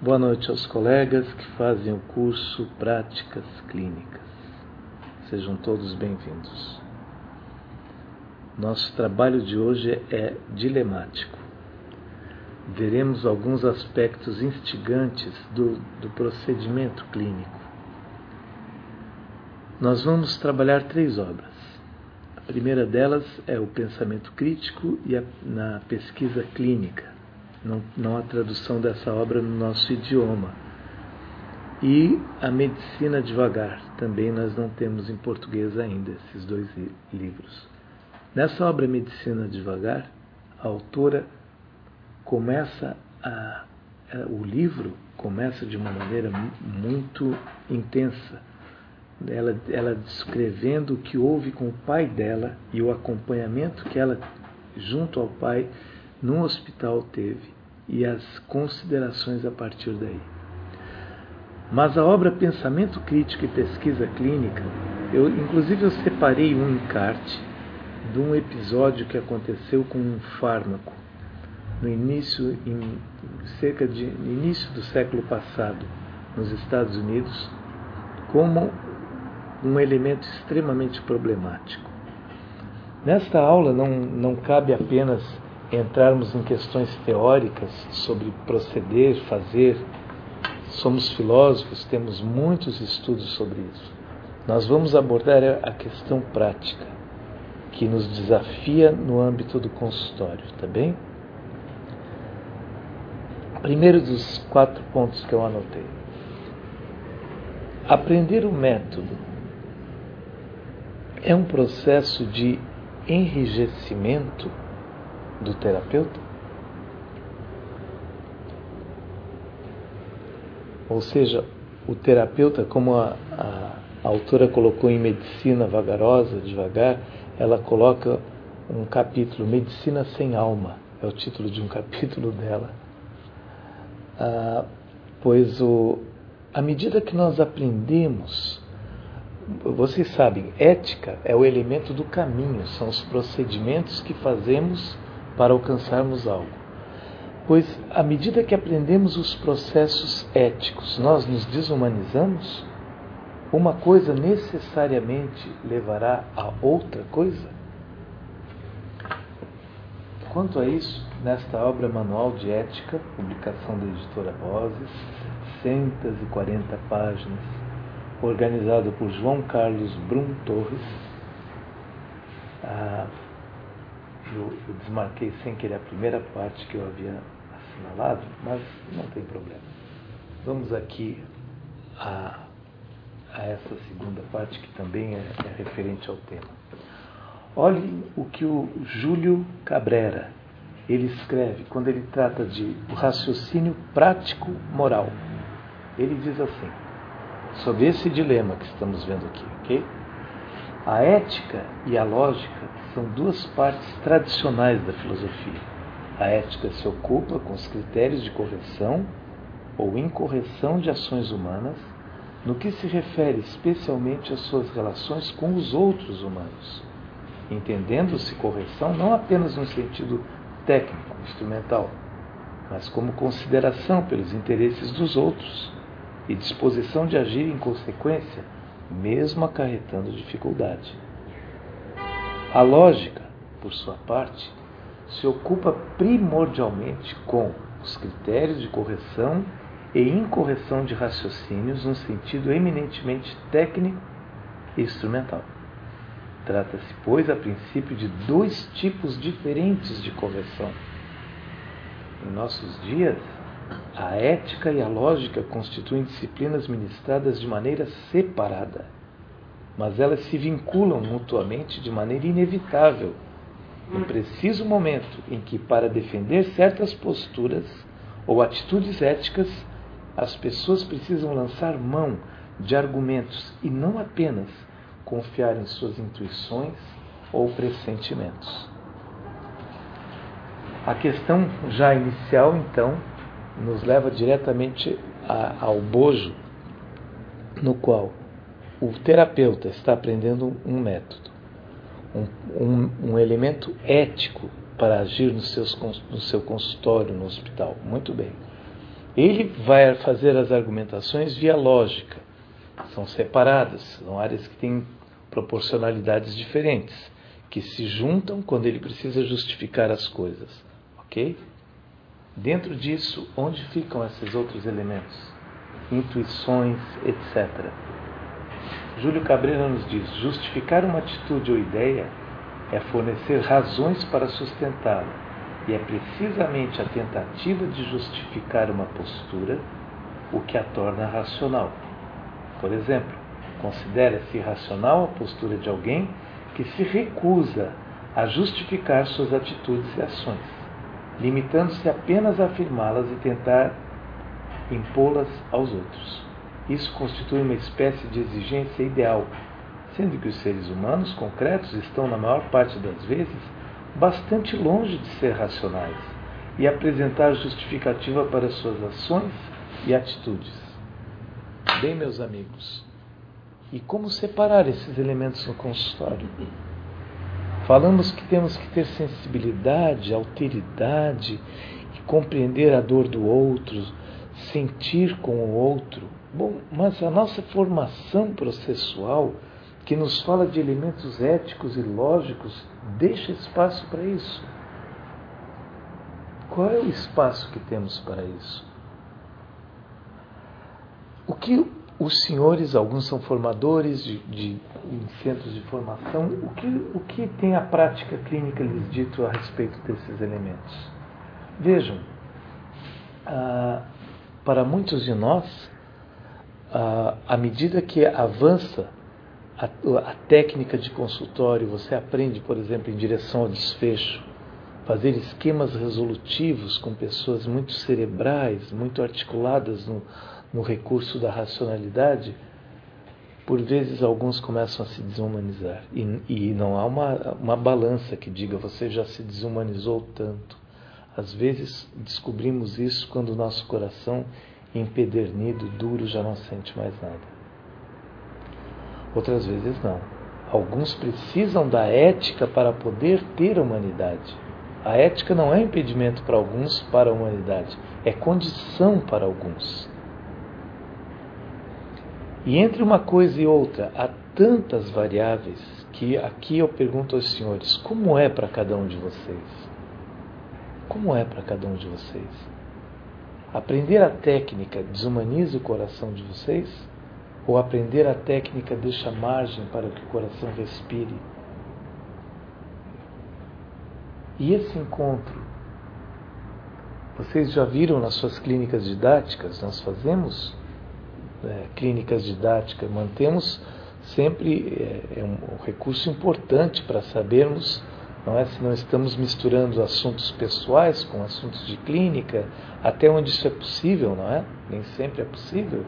Boa noite aos colegas que fazem o curso Práticas Clínicas. Sejam todos bem-vindos. Nosso trabalho de hoje é dilemático. Veremos alguns aspectos instigantes do procedimento clínico. Nós vamos trabalhar 3 obras. A primeira delas é o pensamento crítico e na pesquisa clínica. Não há tradução dessa obra no nosso idioma. E a medicina devagar, também nós não temos em português ainda esses 2 livros. Nessa obra Medicina Devagar, a autora o livro começa de uma maneira muito intensa. Ela descrevendo o que houve com o pai dela e o acompanhamento que ela, junto ao pai, num hospital teve e as considerações a partir daí. Mas a obra Pensamento Crítico e Pesquisa Clínica, inclusive eu separei um encarte de um episódio que aconteceu com um fármaco no início do século passado nos Estados Unidos, como um elemento extremamente problemático. Nesta aula não cabe apenas entrarmos em questões teóricas sobre proceder, fazer. Somos filósofos, temos muitos estudos sobre isso. Nós vamos abordar a questão prática, que nos desafia no âmbito do consultório, tá bem? Primeiro dos 4 pontos que eu anotei. Aprender o método é um processo de enrijecimento do terapeuta? Ou seja, o terapeuta, como a autora colocou em Medicina Vagarosa, Devagar, ela coloca um capítulo, Medicina Sem Alma, é o título de um capítulo dela. Pois à medida que nós aprendemos, vocês sabem, ética é o elemento do caminho, são os procedimentos que fazemos para alcançarmos algo. Pois, à medida que aprendemos os processos éticos, nós nos desumanizamos? Uma coisa necessariamente levará a outra coisa? Quanto a isso, nesta obra Manual de Ética, publicação da editora Vozes, 140 páginas, organizado por João Carlos Brum Torres, eu desmarquei sem querer a primeira parte que eu havia assinalado, mas não tem problema. Vamos aqui a essa segunda parte, que também é referente ao tema. Olhem o que o Júlio Cabrera, ele escreve quando ele trata de raciocínio prático moral. Ele diz assim, sobre esse dilema que estamos vendo aqui, ok? A ética e a lógica são 2 partes tradicionais da filosofia. A ética se ocupa com os critérios de correção ou incorreção de ações humanas, no que se refere especialmente às suas relações com os outros humanos, entendendo-se correção não apenas no sentido técnico, instrumental, mas como consideração pelos interesses dos outros e disposição de agir em consequência, mesmo acarretando dificuldade. A lógica, por sua parte, se ocupa primordialmente com os critérios de correção e incorreção de raciocínios no sentido eminentemente técnico e instrumental. Trata-se, pois, a princípio de 2 tipos diferentes de correção. Em nossos dias, a ética e a lógica constituem disciplinas ministradas de maneira separada, mas elas se vinculam mutuamente de maneira inevitável, no preciso momento em que, para defender certas posturas ou atitudes éticas, as pessoas precisam lançar mão de argumentos e não apenas confiar em suas intuições ou pressentimentos. A questão já inicial, então, nos leva diretamente ao bojo no qual o terapeuta está aprendendo um método, um elemento ético para agir no seu consultório, no hospital. Muito bem. Ele vai fazer as argumentações via lógica. São separadas, são áreas que têm proporcionalidades diferentes, que se juntam quando ele precisa justificar as coisas. Ok? Dentro disso, onde ficam esses outros elementos? Intuições, etc. Júlio Cabreira nos diz: justificar uma atitude ou ideia é fornecer razões para sustentá-la, e é precisamente a tentativa de justificar uma postura o que a torna racional. Por exemplo, considera-se irracional a postura de alguém que se recusa a justificar suas atitudes e ações, limitando-se apenas a afirmá-las e tentar impô-las aos outros. Isso constitui uma espécie de exigência ideal, sendo que os seres humanos concretos estão, na maior parte das vezes, bastante longe de ser racionais e apresentar justificativa para suas ações e atitudes. Bem, meus amigos, e como separar esses elementos no consultório? Falamos que temos que ter sensibilidade, alteridade, e compreender a dor do outro, sentir com o outro. Bom, mas a nossa formação processual, que nos fala de elementos éticos e lógicos, deixa espaço para isso. Qual é o espaço que temos para isso? O que os senhores, alguns são formadores em centros de formação, o que tem a prática clínica lhes dito a respeito desses elementos? Vejam, para muitos de nós, à medida que avança a técnica de consultório, você aprende, por exemplo, em direção ao desfecho, fazer esquemas resolutivos com pessoas muito cerebrais, muito articuladas no recurso da racionalidade, por vezes alguns começam a se desumanizar. E não há uma balança que diga você já se desumanizou tanto. Às vezes descobrimos isso quando o nosso coração, empedernido, duro, já não sente mais nada. Outras vezes não. Alguns precisam da ética para poder ter humanidade. A ética não é impedimento para alguns para a humanidade, é condição para alguns. E entre uma coisa e outra, há tantas variáveis que aqui eu pergunto aos senhores, como é para cada um de vocês? Como é para cada um de vocês? Aprender a técnica desumaniza o coração de vocês? Ou aprender a técnica deixa margem para que o coração respire? E esse encontro, vocês já viram nas suas clínicas didáticas? Nós fazemos clínicas didáticas, mantemos sempre um recurso importante para sabermos, não é, se não estamos misturando assuntos pessoais com assuntos de clínica, até onde isso é possível, não é? Nem sempre é possível.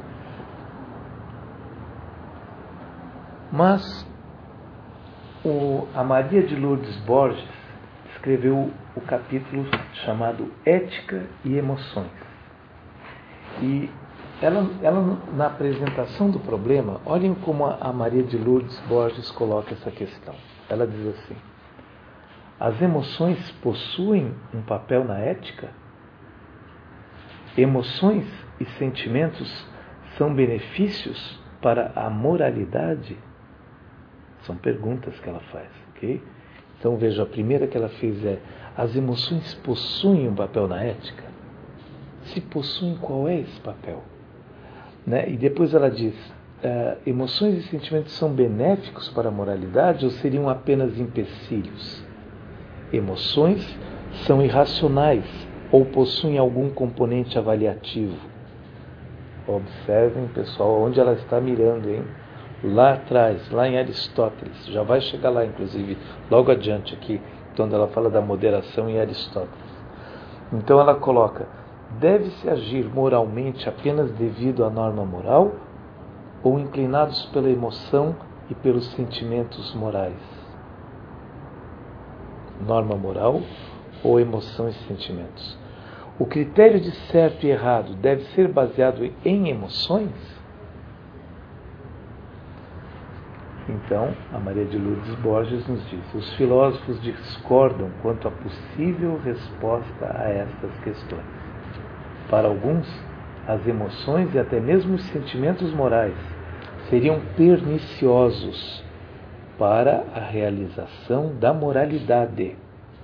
Mas a Maria de Lourdes Borges escreveu o capítulo chamado Ética e Emoções. E ela, na apresentação do problema, olhem como a Maria de Lourdes Borges coloca essa questão. Ela diz assim: as emoções possuem um papel na ética? Emoções e sentimentos são benefícios para a moralidade? São perguntas que ela faz, ok? Então veja, a primeira que ela fez é: as emoções possuem um papel na ética? Se possuem, qual é esse papel? Né? E depois ela diz: emoções e sentimentos são benéficos para a moralidade ou seriam apenas empecilhos? Emoções são irracionais ou possuem algum componente avaliativo? Observem, pessoal, onde ela está mirando, hein? Lá atrás, lá em Aristóteles, já vai chegar lá, inclusive, logo adiante aqui, quando ela fala da moderação em Aristóteles. Então ela coloca: deve-se agir moralmente apenas devido à norma moral ou inclinados pela emoção e pelos sentimentos morais? Norma moral ou emoção e sentimentos? O critério de certo e errado deve ser baseado em emoções? Então, a Maria de Lourdes Borges nos diz: os filósofos discordam quanto à possível resposta a estas questões. Para alguns, as emoções e até mesmo os sentimentos morais seriam perniciosos para a realização da moralidade.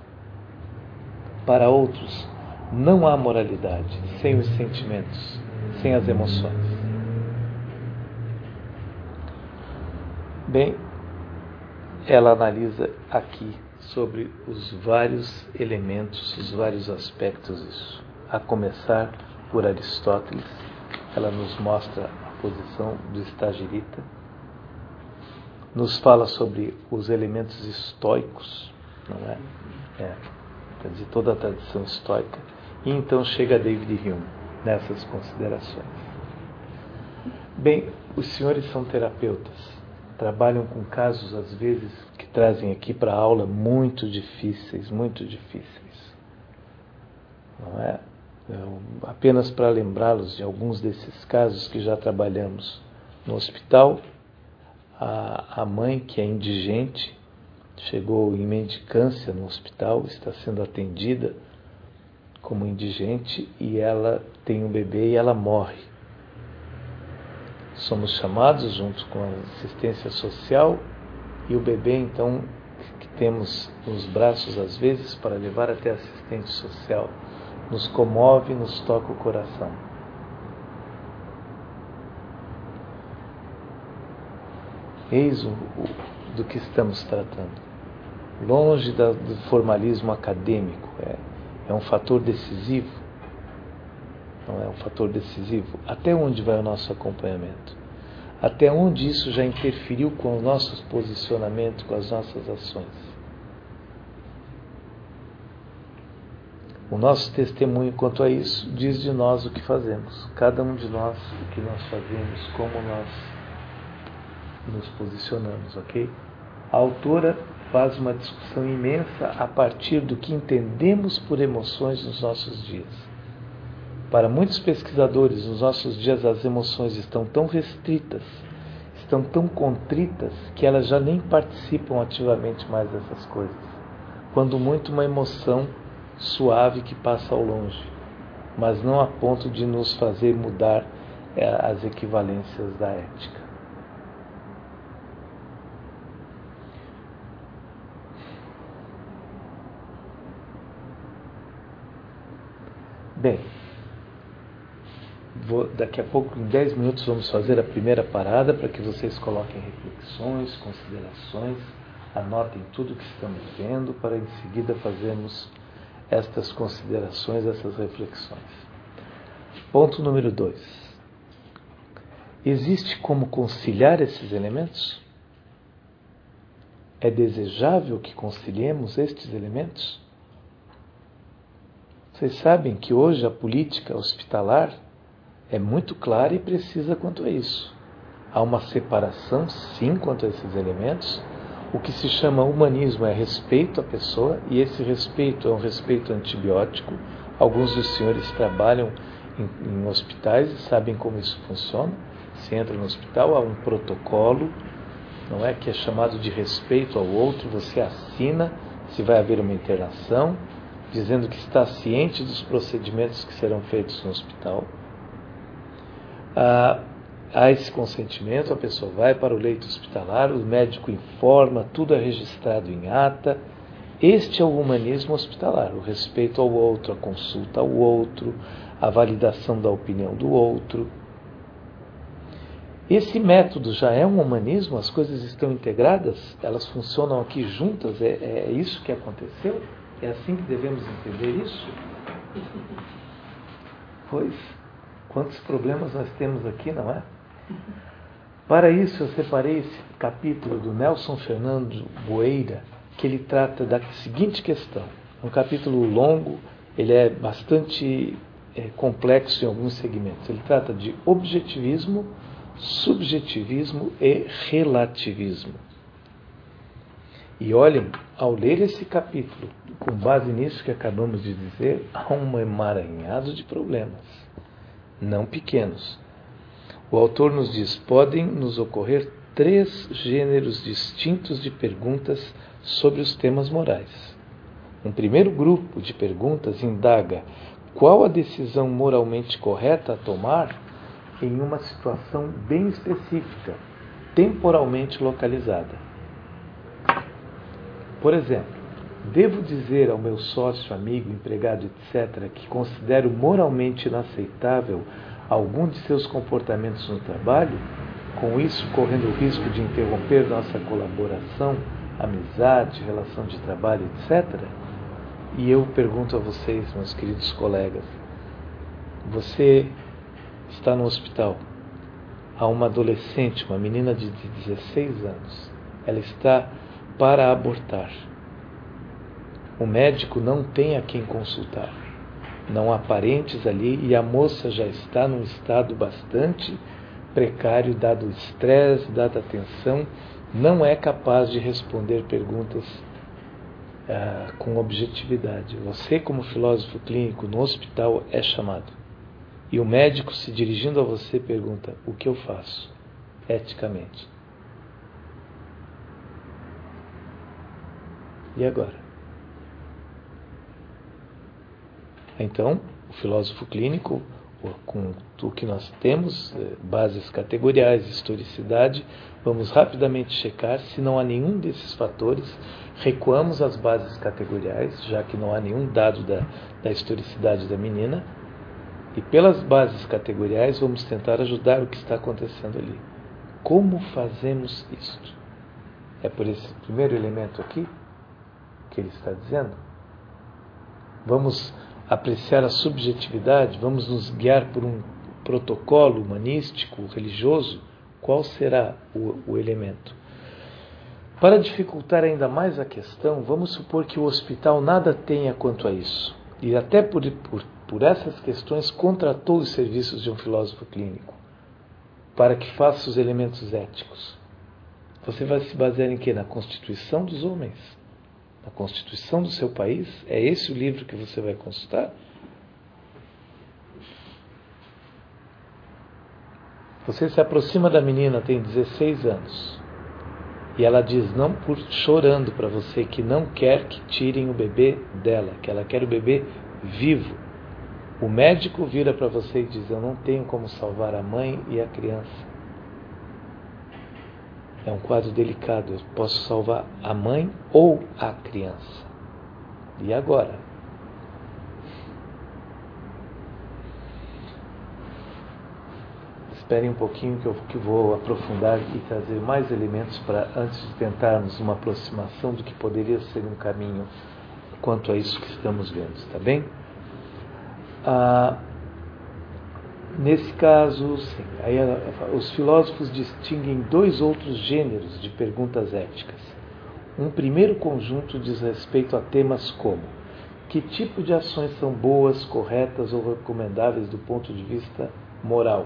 Para outros, não há moralidade sem os sentimentos, sem as emoções. Bem, ela analisa aqui sobre os vários elementos, os vários aspectos disso. A começar por Aristóteles, ela nos mostra a posição do estagirita, nos fala sobre os elementos estoicos, não é? Quer dizer, toda a tradição estoica, e então chega David Hume nessas considerações. Bem, os senhores são terapeutas, trabalham com casos, às vezes, que trazem aqui para a aula muito difíceis, não é? Apenas para lembrá-los de alguns desses casos que já trabalhamos no hospital, a mãe, que é indigente, chegou em mendicância no hospital, está sendo atendida como indigente e ela tem um bebê e ela morre. Somos chamados junto com a assistência social e o bebê, então, que temos nos braços às vezes para levar até a assistente social, nos comove, nos toca o coração. Eis do que estamos tratando. Longe do formalismo acadêmico, é um fator decisivo. Não é um fator decisivo. Até onde vai o nosso acompanhamento? Até onde isso já interferiu com o nosso posicionamento, com as nossas ações? O nosso testemunho quanto a isso diz de nós o que fazemos. Cada um de nós, o que nós fazemos, como nós nos posicionamos, ok? A autora faz uma discussão imensa a partir do que entendemos por emoções nos nossos dias. Para muitos pesquisadores, nos nossos dias as emoções estão tão restritas, estão tão contritas, que elas já nem participam ativamente mais dessas coisas. Quando muito, uma emoção suave que passa ao longe, mas não a ponto de nos fazer mudar as equivalências da ética. Bem, daqui a pouco, em 10 minutos, vamos fazer a primeira parada para que vocês coloquem reflexões, considerações, anotem tudo o que estamos vendo, para em seguida fazermos estas considerações, essas reflexões. Ponto número 2. Existe como conciliar esses elementos? É desejável que conciliemos estes elementos? Vocês sabem que hoje a política hospitalar é muito clara e precisa quanto a isso. Há uma separação, sim, quanto a esses elementos. O que se chama humanismo é respeito à pessoa, e esse respeito é um respeito antibiótico. Alguns dos senhores trabalham em hospitais e sabem como isso funciona. Se entra no hospital, há um protocolo, não é, que é chamado de respeito ao outro. Você assina se vai haver uma internação, dizendo que está ciente dos procedimentos que serão feitos no hospital. Há esse consentimento, a pessoa vai para o leito hospitalar, o médico informa, tudo é registrado em ata. Este é o humanismo hospitalar, o respeito ao outro, a consulta ao outro, a validação da opinião do outro. Esse método já é um humanismo, as coisas estão integradas, elas funcionam aqui juntas, é isso que aconteceu? É assim que devemos entender isso? Pois, quantos problemas nós temos aqui, não é? Para isso eu separei esse capítulo do Nelson Fernando Boeira, que ele trata da seguinte questão. É um capítulo longo, ele é bastante complexo em alguns segmentos. Ele trata de objetivismo, subjetivismo e relativismo. E olhem, ao ler esse capítulo, com base nisso que acabamos de dizer, há um emaranhado de problemas, não pequenos. O autor nos diz: podem nos ocorrer 3 gêneros distintos de perguntas sobre os temas morais. Um primeiro grupo de perguntas indaga qual a decisão moralmente correta a tomar em uma situação bem específica, temporalmente localizada. Por exemplo, devo dizer ao meu sócio, amigo, empregado, etc., que considero moralmente inaceitável algum de seus comportamentos no trabalho, com isso correndo o risco de interromper nossa colaboração, amizade, relação de trabalho, etc.? E eu pergunto a vocês, meus queridos colegas, você está no hospital, há uma adolescente, uma menina de 16 anos, ela está para abortar. O médico não tem a quem consultar, não há parentes ali e a moça já está num estado bastante precário, dado o estresse, dada a tensão, não é capaz de responder perguntas com objetividade. Você, como filósofo clínico no hospital, é chamado. E o médico, se dirigindo a você, pergunta: o que eu faço, eticamente? E agora? Então, o filósofo clínico, com o que nós temos, bases categoriais, historicidade, vamos rapidamente checar se não há nenhum desses fatores, recuamos as bases categoriais, já que não há nenhum dado da historicidade da menina, e pelas bases categoriais vamos tentar ajudar o que está acontecendo ali. Como fazemos isto? É por esse primeiro elemento aqui que ele está dizendo? Vamos apreciar a subjetividade? Vamos nos guiar por um protocolo humanístico, religioso? Qual será o elemento? Para dificultar ainda mais a questão, vamos supor que o hospital nada tenha quanto a isso. E até por essas questões contratou os serviços de um filósofo clínico para que faça os elementos éticos. Você vai se basear em quê? Na Constituição dos homens? Na Constituição do seu país? É esse o livro que você vai consultar? Você se aproxima da menina, tem 16 anos, e ela diz, não por chorando para você, que não quer que tirem o bebê dela, que ela quer o bebê vivo. O médico vira para você e diz, eu não tenho como salvar a mãe e a criança. É um quadro delicado, eu posso salvar a mãe ou a criança. E agora? Esperem um pouquinho que eu vou aprofundar e trazer mais elementos para antes de tentarmos uma aproximação do que poderia ser um caminho quanto a isso que estamos vendo, está bem? Nesse caso, sim, aí os filósofos distinguem dois outros gêneros de perguntas éticas. Um primeiro conjunto diz respeito a temas como: que tipo de ações são boas, corretas ou recomendáveis do ponto de vista moral?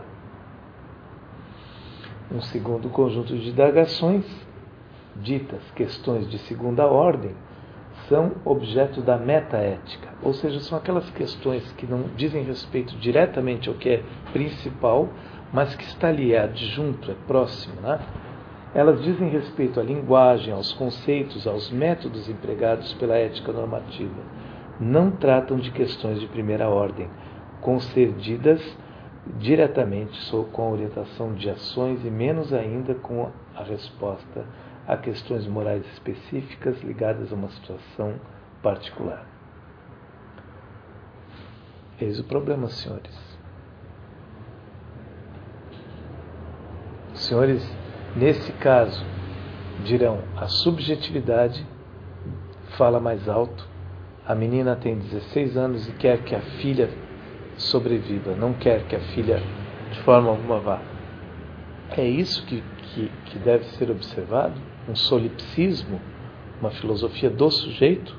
Um segundo conjunto de indagações, ditas questões de segunda ordem, são objeto da metaética, ou seja, são aquelas questões que não dizem respeito diretamente ao que é principal, mas que está ali, é adjunto, é próximo, né? Elas dizem respeito à linguagem, aos conceitos, aos métodos empregados pela ética normativa. Não tratam de questões de primeira ordem, concedidas diretamente com a orientação de ações e menos ainda com a resposta a questões morais específicas ligadas a uma situação particular. Eis o problema, senhores. Os senhores, nesse caso, dirão, a subjetividade fala mais alto, a menina tem 16 anos e quer que a filha sobreviva, não quer que a filha de forma alguma vá. É isso que deve ser observado? Um solipsismo? Uma filosofia do sujeito?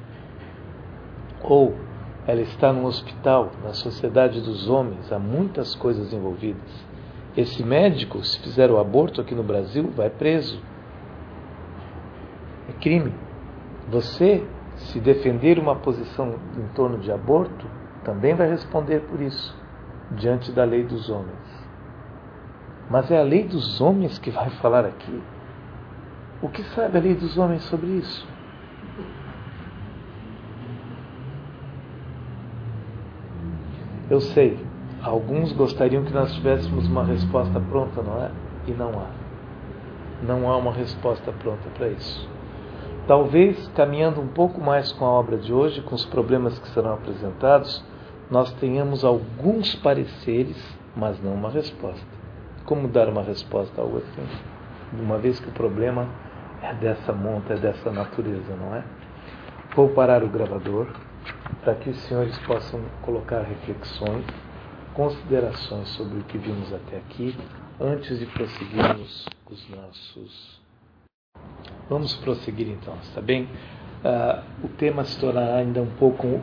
Ou ela está num hospital, na sociedade dos homens, há muitas coisas envolvidas. Esse médico, se fizer o aborto aqui no Brasil, vai preso. É crime. Você, se defender uma posição em torno de aborto, também vai responder por isso, diante da lei dos homens. Mas é a lei dos homens que vai falar aqui. O que sabe a lei dos homens sobre isso? Eu sei, alguns gostariam que nós tivéssemos uma resposta pronta, não é? E não há. Não há uma resposta pronta para isso. Talvez, caminhando um pouco mais com a obra de hoje, com os problemas que serão apresentados, nós tenhamos alguns pareceres, mas não uma resposta. Como dar uma resposta a algo assim? Uma vez que o problema é dessa monta, é dessa natureza, não é? Vou parar o gravador para que os senhores possam colocar reflexões, considerações sobre o que vimos até aqui, antes de prosseguirmos os nossos... Vamos prosseguir então, está bem? O tema se tornará ainda um pouco...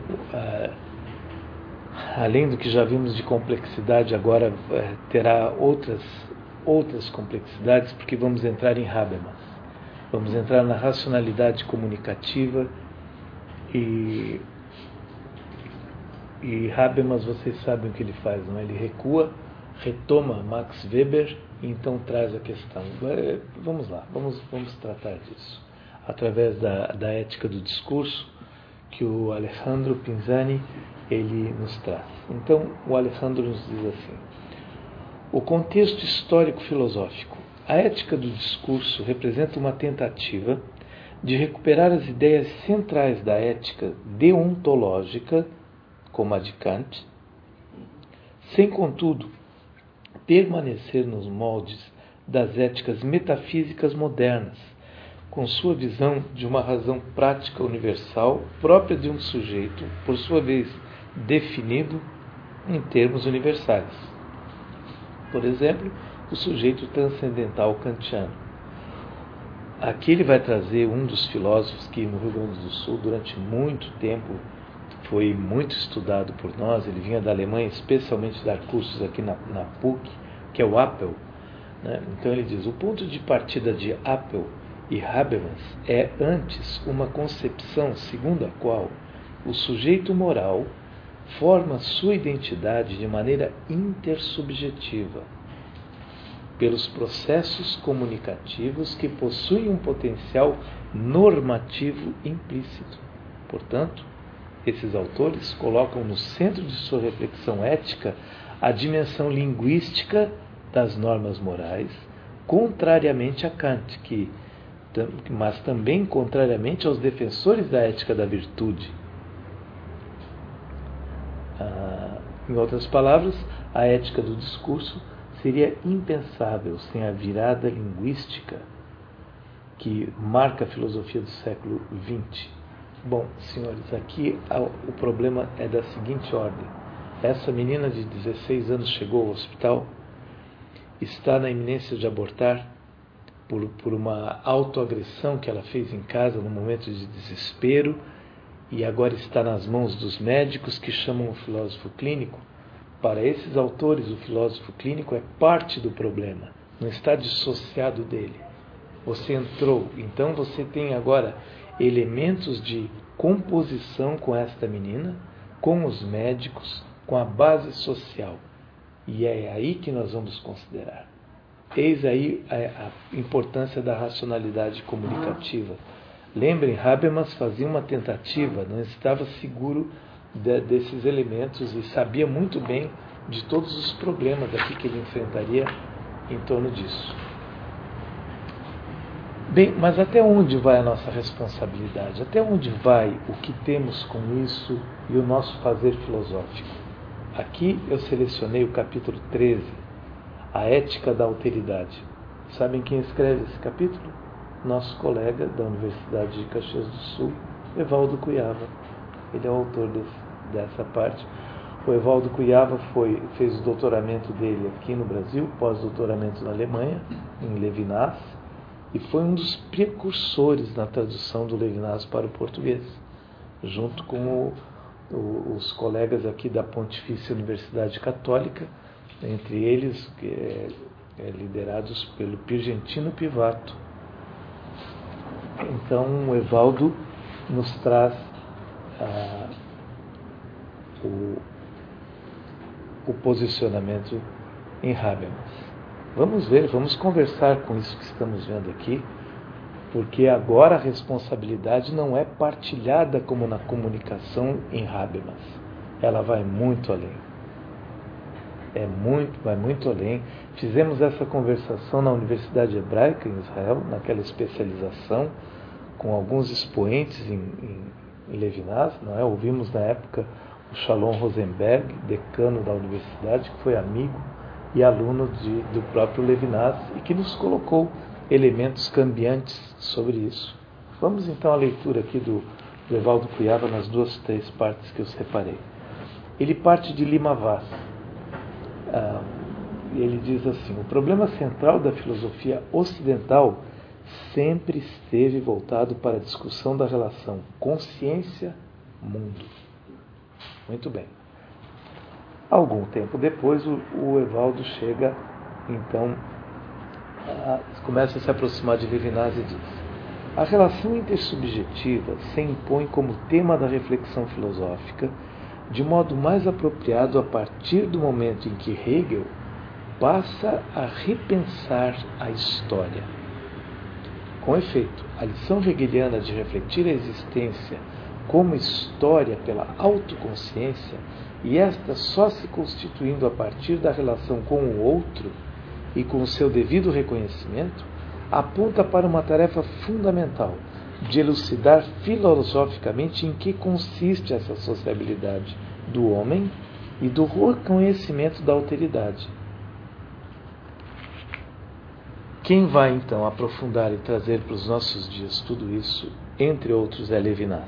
além do que já vimos de complexidade, agora terá outras complexidades, porque vamos entrar em Habermas. Vamos entrar na racionalidade comunicativa e Habermas, vocês sabem o que ele faz, não é? Ele recua, retoma Max Weber e então traz a questão. Vamos lá, vamos tratar disso. Através da ética do discurso que o Alejandro Pinzani ele nos traz. Então, o Alejandro nos diz assim: o contexto histórico-filosófico. A ética do discurso representa uma tentativa de recuperar as ideias centrais da ética deontológica, como a de Kant, sem, contudo, permanecer nos moldes das éticas metafísicas modernas, com sua visão de uma razão prática universal própria de um sujeito, por sua vez definido em termos universais. Por exemplo, o sujeito transcendental kantiano. Aqui ele vai trazer um dos filósofos que no Rio Grande do Sul, durante muito tempo, foi muito estudado por nós. Ele vinha da Alemanha, especialmente dar cursos aqui na PUC, que é o Appel. Né? Então ele diz, o ponto de partida de Appel e Habermas é antes uma concepção segundo a qual o sujeito moral forma sua identidade de maneira intersubjetiva, pelos processos comunicativos que possuem um potencial normativo implícito. Portanto, esses autores colocam no centro de sua reflexão ética a dimensão linguística das normas morais, contrariamente a Kant, mas também contrariamente aos defensores da ética da virtude. Em outras palavras, a ética do discurso seria impensável sem a virada linguística que marca a filosofia do século XX. Bom, senhores, aqui o problema é da seguinte ordem. Essa menina de 16 anos chegou ao hospital, está na iminência de abortar por uma autoagressão que ela fez em casa no momento de desespero e agora está nas mãos dos médicos que chamam o filósofo clínico. Para esses autores, o filósofo clínico é parte do problema, não está dissociado dele. Você entrou, então você tem agora elementos de composição com esta menina, com os médicos, com a base social. E é aí que nós vamos considerar. Eis aí a importância da racionalidade comunicativa. Lembrem, Habermas fazia uma tentativa, não estava seguro desses elementos e sabia muito bem de todos os problemas aqui que ele enfrentaria em torno disso. Bem, mas até onde vai a nossa responsabilidade? Até onde vai o que temos com isso e o nosso fazer filosófico? Aqui eu selecionei o capítulo 13, a ética da alteridade. Sabem quem escreve esse capítulo? Nosso colega da Universidade de Caxias do Sul, Evaldo Cuyava. Ele é o autor dessa parte. O Evaldo Cuyava fez o doutoramento dele aqui no Brasil, pós-doutoramento na Alemanha, em Levinas, e foi um dos precursores na tradução do Levinas para o português, junto com os colegas aqui da Pontifícia Universidade Católica, entre eles liderados pelo Pirgentino Pivato. Então o Evaldo nos traz o posicionamento em Habermas. Vamos ver, vamos conversar com isso que estamos vendo aqui, porque agora a responsabilidade não é partilhada como na comunicação em Habermas. Ela vai muito além. vai muito além. Fizemos essa conversação na Universidade Hebraica em Israel, naquela especialização, com alguns expoentes em Levinas, não é? Ouvimos na época o Shalom Rosenberg, decano da universidade, que foi amigo e aluno do próprio Levinas e que nos colocou elementos cambiantes sobre isso. Vamos então à leitura aqui do Evaldo Cuiava nas 3 partes que eu separei. Ele parte de Lima Vaz. Ele diz assim: o problema central da filosofia ocidental sempre esteve voltado para a discussão da relação consciência-mundo. Muito bem. Algum tempo depois, o Evaldo chega, então, começa a se aproximar de Levinas e diz: a relação intersubjetiva se impõe como tema da reflexão filosófica de modo mais apropriado a partir do momento em que Hegel passa a repensar a história. Com efeito, a lição hegeliana de refletir a existência como história pela autoconsciência, e esta só se constituindo a partir da relação com o outro e com o seu devido reconhecimento, aponta para uma tarefa fundamental de elucidar filosoficamente em que consiste essa sociabilidade do homem e do reconhecimento da alteridade. Quem vai então aprofundar e trazer para os nossos dias tudo isso, entre outros, é Levinas.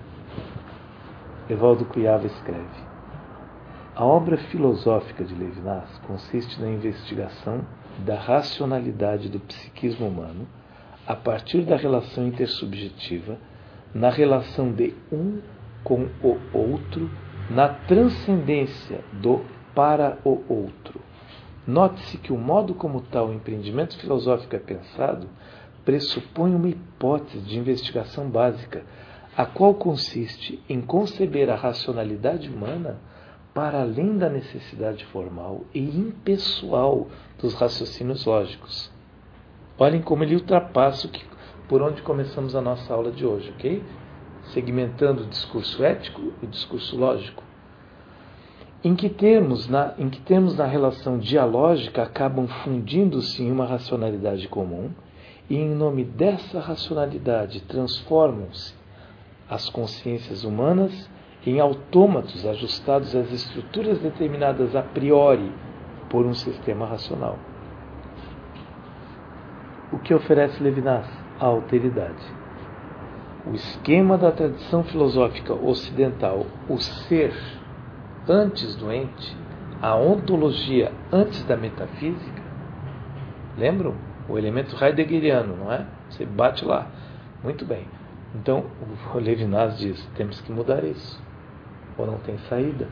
Evaldo Cuiava escreve: a obra filosófica de Levinas consiste na investigação da racionalidade do psiquismo humano a partir da relação intersubjetiva, na relação de um com o outro, na transcendência do para o outro. Note-se que o modo como tal empreendimento filosófico é pensado pressupõe uma hipótese de investigação básica, a qual consiste em conceber a racionalidade humana para além da necessidade formal e impessoal dos raciocínios lógicos. Olhem como ele ultrapassa por onde começamos a nossa aula de hoje, ok? Segmentando o discurso ético e o discurso lógico. Em que termos na relação dialógica acabam fundindo-se em uma racionalidade comum, e em nome dessa racionalidade transformam-se as consciências humanas em autômatos ajustados às estruturas determinadas a priori por um sistema racional. O que oferece Levinas? A alteridade. O esquema da tradição filosófica ocidental, o ser antes do ente, a ontologia antes da metafísica, lembram? O elemento heideggeriano, não é? Você bate lá. Muito bem. Então, o Levinas diz: temos que mudar isso, ou não tem saída.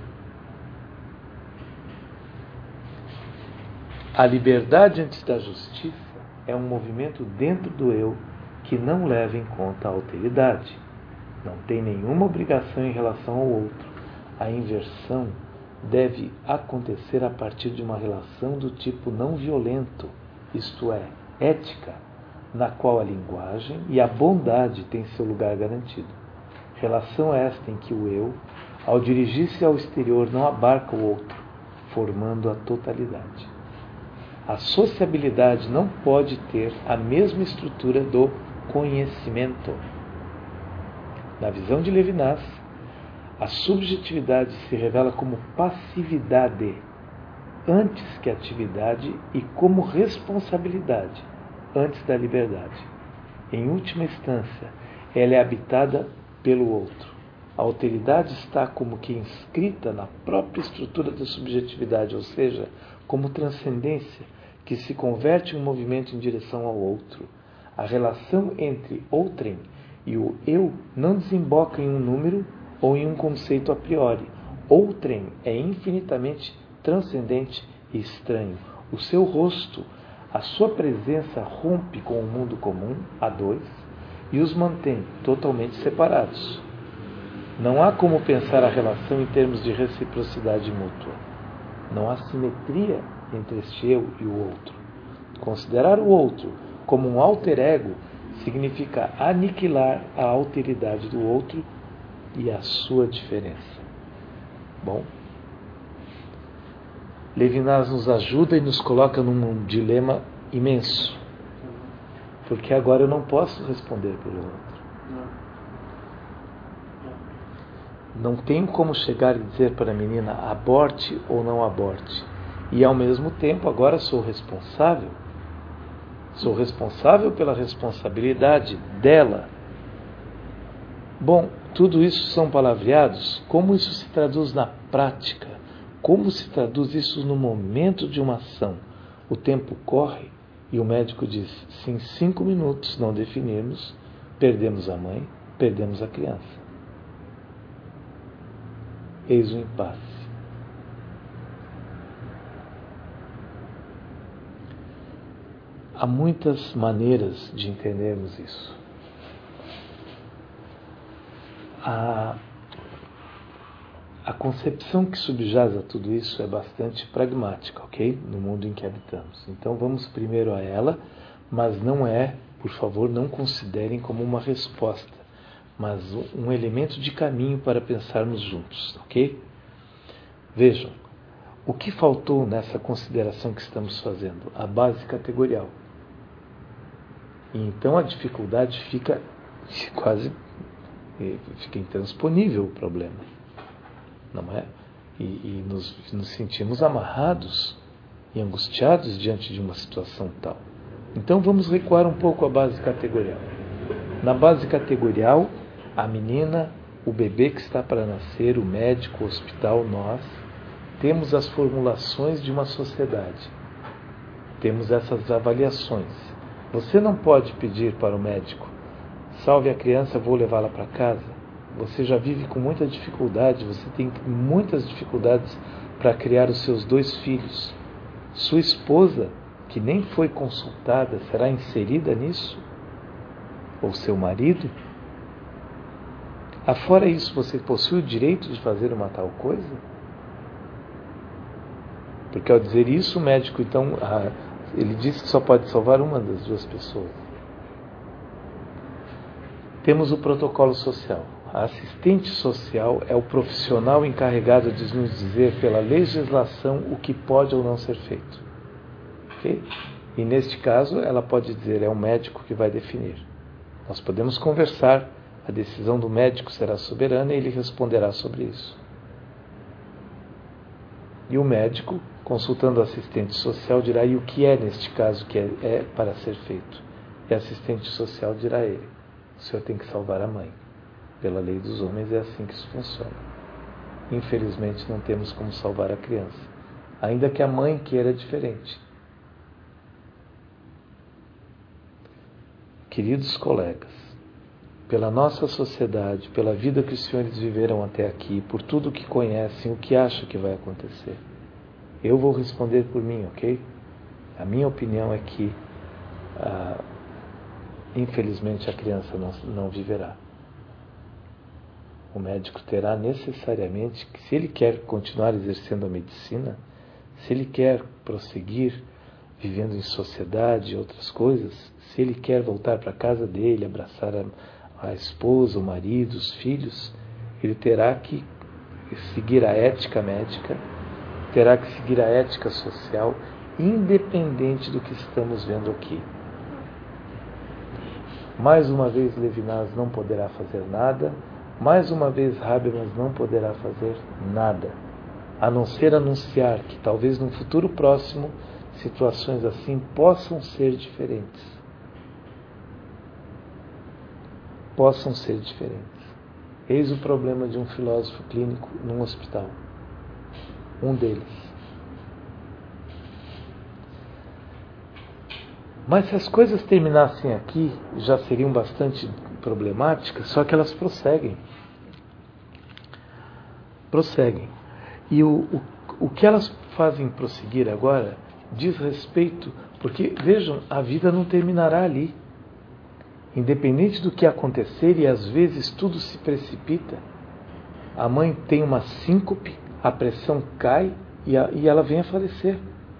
A liberdade antes da justiça é um movimento dentro do eu que não leva em conta a alteridade. Não tem nenhuma obrigação em relação ao outro. A inversão deve acontecer a partir de uma relação do tipo não violento, isto é, ética, na qual a linguagem e a bondade têm seu lugar garantido. Relação esta em que o eu, ao dirigir-se ao exterior, não abarca o outro, formando a totalidade. A sociabilidade não pode ter a mesma estrutura do conhecimento. Na visão de Levinas, a subjetividade se revela como passividade, antes que atividade, e como responsabilidade, antes da liberdade. Em última instância, ela é habitada pelo outro. A alteridade está como que inscrita na própria estrutura da subjetividade, ou seja, como transcendência, que se converte em um movimento em direção ao outro. A relação entre outrem e o eu não desemboca em um número ou em um conceito a priori. Outrem é infinitamente transcendente e estranho. O seu rosto, a sua presença rompe com o mundo comum, a dois, e os mantém totalmente separados. Não há como pensar a relação em termos de reciprocidade mútua. Não há simetria entre este eu e o outro. Considerar o outro como um alter ego significa aniquilar a alteridade do outro e a sua diferença. Bom, Levinas nos ajuda e nos coloca num dilema imenso. Porque agora eu não posso responder pelo outro. Não tenho como chegar e dizer para a menina aborte ou não aborte. E ao mesmo tempo agora sou responsável. Sou responsável pela responsabilidade dela. Bom, tudo isso são palavreados. Como isso se traduz na prática? Como se traduz isso no momento de uma ação? O tempo corre e o médico diz, se em 5 minutos não definirmos, perdemos a mãe, perdemos a criança. Eis o impasse. Há muitas maneiras de entendermos isso. A concepção que subjaz a tudo isso é bastante pragmática, ok? No mundo em que habitamos. Então vamos primeiro a ela, mas não é, por favor, não considerem como uma resposta, mas um elemento de caminho para pensarmos juntos, ok? Vejam, o que faltou nessa consideração que estamos fazendo? A base categorial. E então a dificuldade fica intransponível o problema, não é? E nos sentimos amarrados e angustiados diante de uma situação tal. Então vamos recuar um pouco à base categorial. Na base categorial, a menina, o bebê que está para nascer, o médico, o hospital, nós, temos as formulações de uma sociedade. Temos essas avaliações. Você não pode pedir para o médico, salve a criança, vou levá-la para casa. Você já vive com muita dificuldade, você tem muitas dificuldades para criar os seus 2 filhos. Sua esposa, que nem foi consultada, será inserida nisso? Ou seu marido? Afora isso, você possui o direito de fazer uma tal coisa? Porque ao dizer isso, o médico, então, ele diz que só pode salvar uma das 2 pessoas. Temos o protocolo social. A assistente social é o profissional encarregado de nos dizer pela legislação o que pode ou não ser feito. Okay? E neste caso, ela pode dizer, é o médico que vai definir. Nós podemos conversar, a decisão do médico será soberana e ele responderá sobre isso. E o médico, consultando o assistente social, dirá, e o que é neste caso que é para ser feito? E a assistente social dirá a ele, o senhor tem que salvar a mãe. Pela lei dos homens é assim que isso funciona. Infelizmente não temos como salvar a criança, ainda que a mãe queira diferente. Queridos colegas, pela nossa sociedade, pela vida que os senhores viveram até aqui, por tudo que conhecem, o que acham que vai acontecer? Eu vou responder por mim, ok? A minha opinião é que, infelizmente, a criança não viverá. O médico terá necessariamente, que se ele quer continuar exercendo a medicina, se ele quer prosseguir vivendo em sociedade e outras coisas, se ele quer voltar para a casa dele, abraçar a esposa, o marido, os filhos, ele terá que seguir a ética médica, terá que seguir a ética social, independente do que estamos vendo aqui. Mais uma vez, Levinas não poderá fazer nada, mais uma vez, Habermas não poderá fazer nada, a não ser anunciar que talvez num futuro próximo, situações assim possam ser diferentes. Possam ser diferentes. Eis o problema de um filósofo clínico num hospital. Um deles. Mas se as coisas terminassem aqui, já seriam bastante problemáticas, só que elas prosseguem. E o que elas fazem prosseguir agora diz respeito, porque, vejam, a vida não terminará ali. Independente do que acontecer, e às vezes tudo se precipita, a mãe tem uma síncope, a pressão cai e ela vem a falecer.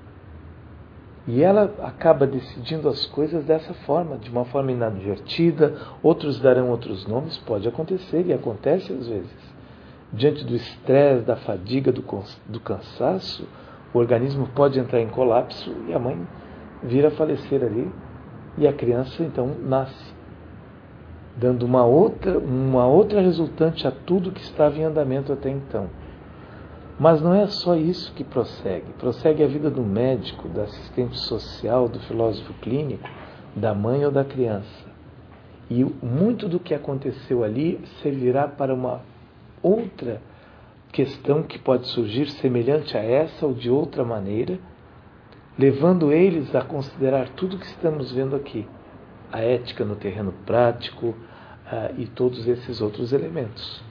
E ela acaba decidindo as coisas dessa forma, de uma forma inadvertida, outros darão outros nomes, pode acontecer e acontece às vezes. Diante do estresse, da fadiga, do cansaço, O organismo pode entrar em colapso e a mãe vir a falecer ali, e a criança então nasce, dando uma outra resultante a tudo que estava em andamento até então. Mas não é só isso que prossegue. Prossegue a vida do médico, da assistente social, do filósofo clínico, da mãe ou da criança. E muito do que aconteceu ali servirá para uma outra questão que pode surgir semelhante a essa ou de outra maneira, levando eles a considerar tudo o que estamos vendo aqui. A ética no terreno prático e todos esses outros elementos.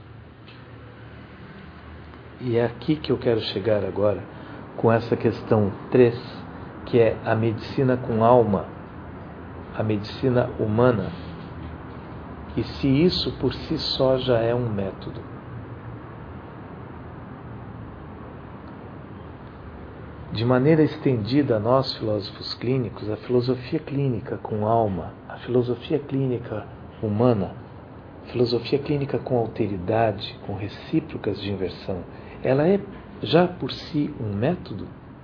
E é aqui que eu quero chegar agora, com essa questão 3, que é a medicina com alma, a medicina humana, e se isso por si só já é um método. De maneira estendida a nós, filósofos clínicos, a filosofia clínica com alma, a filosofia clínica humana, a filosofia clínica com alteridade, com recíprocas de inversão, ela é já por si um método?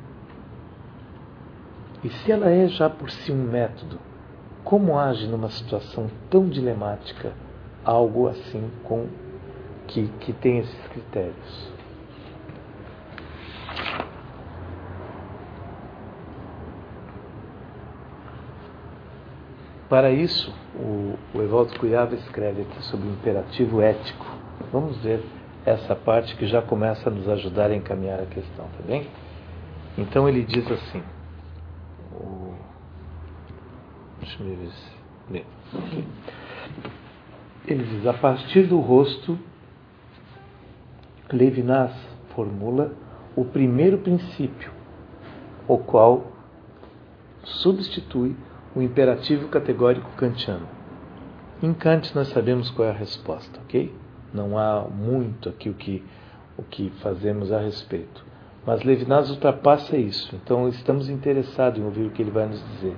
E se ela é já por si um método, como age numa situação tão dilemática algo assim que tem esses critérios? Para isso, o Evaldo Cuyava escreve aqui sobre o imperativo ético. Vamos ver essa parte que já começa a nos ajudar a encaminhar a questão, tá bem? Então ele diz assim, deixa eu ver se... Ele diz, a partir do rosto, Levinas formula o primeiro princípio, o qual substitui o imperativo categórico kantiano. Em Kant nós sabemos qual é a resposta, ok? Não há muito aqui o que fazemos a respeito. Mas Levinas ultrapassa isso, então estamos interessados em ouvir o que ele vai nos dizer.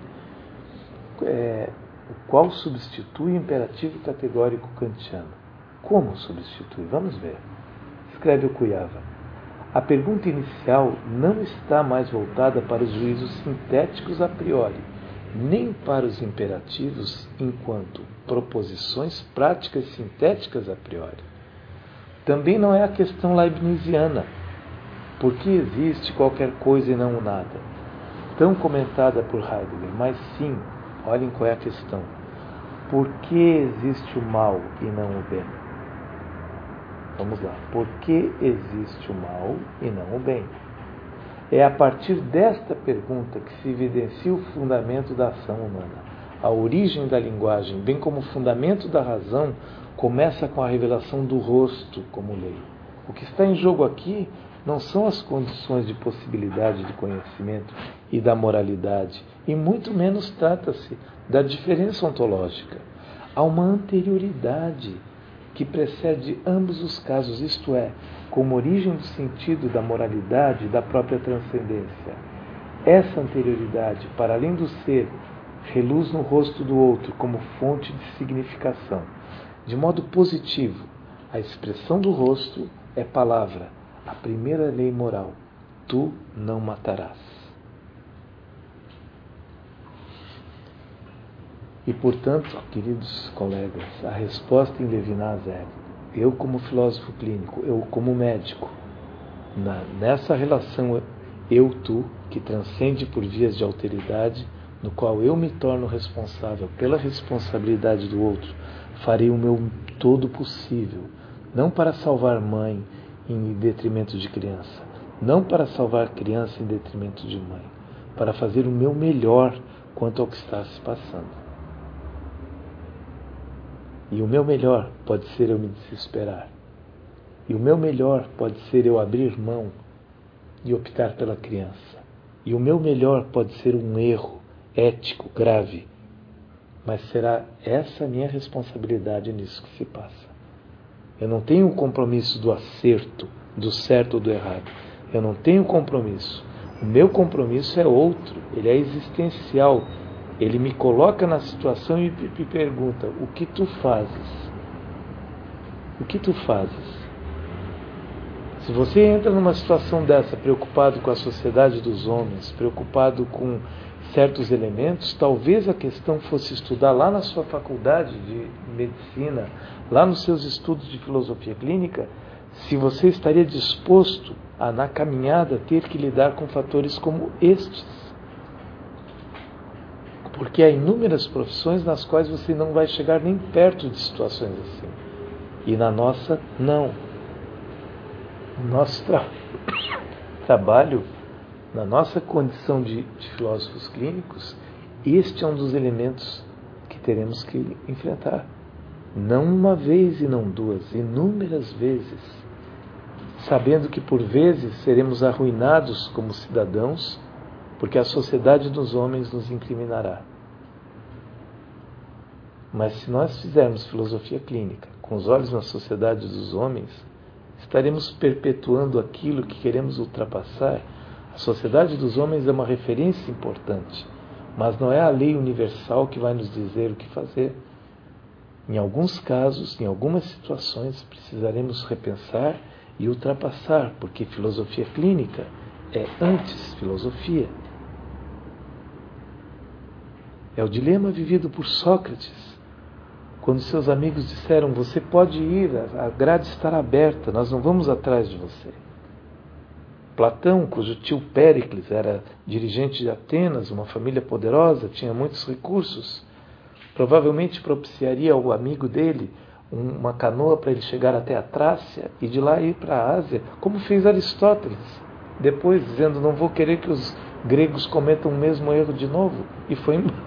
O qual substitui o imperativo categórico kantiano. Como substitui? Vamos ver. Escreve o Cuyava. A pergunta inicial não está mais voltada para os juízos sintéticos a priori, nem para os imperativos enquanto proposições práticas sintéticas a priori. Também não é a questão leibniziana, por que existe qualquer coisa e não o nada, tão comentada por Heidegger, mas sim, olhem qual é a questão, por que existe o mal e não o bem? Vamos lá, por que existe o mal e não o bem? É a partir desta pergunta que se evidencia o fundamento da ação humana. A origem da linguagem, bem como o fundamento da razão, começa com a revelação do rosto como lei. O que está em jogo aqui não são as condições de possibilidade de conhecimento e da moralidade, e muito menos trata-se da diferença ontológica. Há uma anterioridade que precede ambos os casos, isto é, como origem do sentido da moralidade e da própria transcendência. Essa anterioridade, para além do ser, reluz no rosto do outro como fonte de significação. De modo positivo, a expressão do rosto é palavra, a primeira lei moral: tu não matarás. E, portanto, queridos colegas, a resposta em Levinas é: eu como filósofo clínico, eu como médico, nessa relação eu-tu, que transcende por vias de alteridade, no qual eu me torno responsável pela responsabilidade do outro, farei o meu todo possível, não para salvar mãe em detrimento de criança, não para salvar criança em detrimento de mãe, para fazer o meu melhor quanto ao que está se passando. E o meu melhor pode ser eu me desesperar. E o meu melhor pode ser eu abrir mão e optar pela criança. E o meu melhor pode ser um erro ético grave. Mas será essa a minha responsabilidade nisso que se passa. Eu não tenho o compromisso do acerto, do certo ou do errado. Eu não tenho compromisso. O meu compromisso é outro. Ele é existencial. Ele me coloca na situação e me pergunta: o que tu fazes? O que tu fazes? Se você entra numa situação dessa, preocupado com a sociedade dos homens, preocupado com certos elementos, talvez a questão fosse estudar lá na sua faculdade de medicina, lá nos seus estudos de filosofia clínica, se você estaria disposto a, na caminhada, ter que lidar com fatores como estes. Porque há inúmeras profissões nas quais você não vai chegar nem perto de situações assim. E na nossa, não. No nosso trabalho, na nossa condição de filósofos clínicos, este é um dos elementos que teremos que enfrentar. Não uma vez e não duas, inúmeras vezes. Sabendo que por vezes seremos arruinados como cidadãos, porque a sociedade dos homens nos incriminará. Mas se nós fizermos filosofia clínica com os olhos na sociedade dos homens, estaremos perpetuando aquilo que queremos ultrapassar. A sociedade dos homens é uma referência importante, mas não é a lei universal que vai nos dizer o que fazer. Em alguns casos, em algumas situações, precisaremos repensar e ultrapassar, porque filosofia clínica é antes filosofia. É o dilema vivido por Sócrates, quando seus amigos disseram: você pode ir, a grade estará aberta, nós não vamos atrás de você. Platão, cujo tio Péricles era dirigente de Atenas, uma família poderosa, tinha muitos recursos, provavelmente propiciaria ao amigo dele uma canoa para ele chegar até a Trácia e de lá ir para a Ásia, como fez Aristóteles, depois dizendo: não vou querer que os gregos cometam o mesmo erro de novo, e foi embora.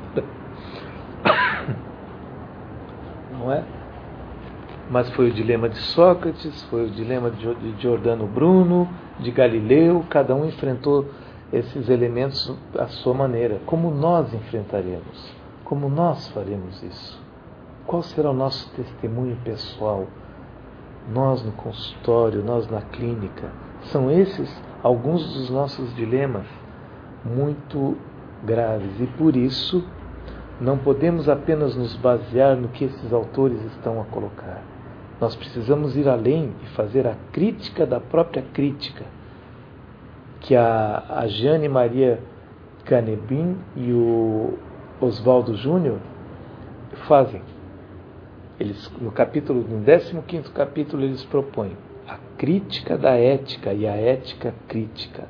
Não é? Mas foi o dilema de Sócrates, foi o dilema de Giordano Bruno, de Galileu, cada um enfrentou esses elementos à sua maneira. Como nós enfrentaremos? Como nós faremos isso? Qual será o nosso testemunho pessoal? Nós no consultório, nós na clínica. São esses alguns dos nossos dilemas muito graves, e por isso não podemos apenas nos basear no que esses autores estão a colocar. Nós precisamos ir além e fazer a crítica da própria crítica, que a Jeane Maria Canebin e o Oswaldo Júnior fazem. Eles, no 15º capítulo, eles propõem a crítica da ética e a ética crítica.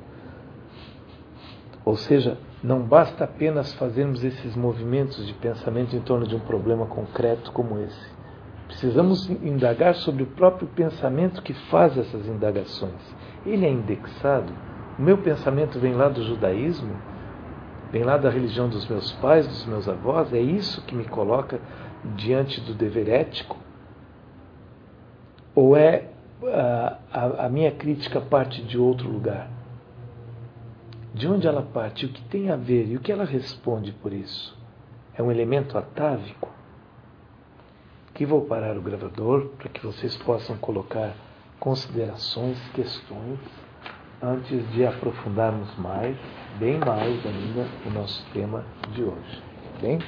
Ou seja, não basta apenas fazermos esses movimentos de pensamento em torno de um problema concreto como esse. Precisamos indagar sobre o próprio pensamento que faz essas indagações. Ele é indexado. O meu pensamento vem lá do judaísmo, vem lá da religião dos meus pais, dos meus avós. É isso que me coloca diante do dever ético? Ou é a minha crítica parte de outro lugar? De onde ela parte? O que tem a ver? E o que ela responde por isso? É um elemento atávico? Aqui vou parar o gravador para que vocês possam colocar considerações, questões, antes de aprofundarmos mais, bem mais ainda, o nosso tema de hoje. Bem?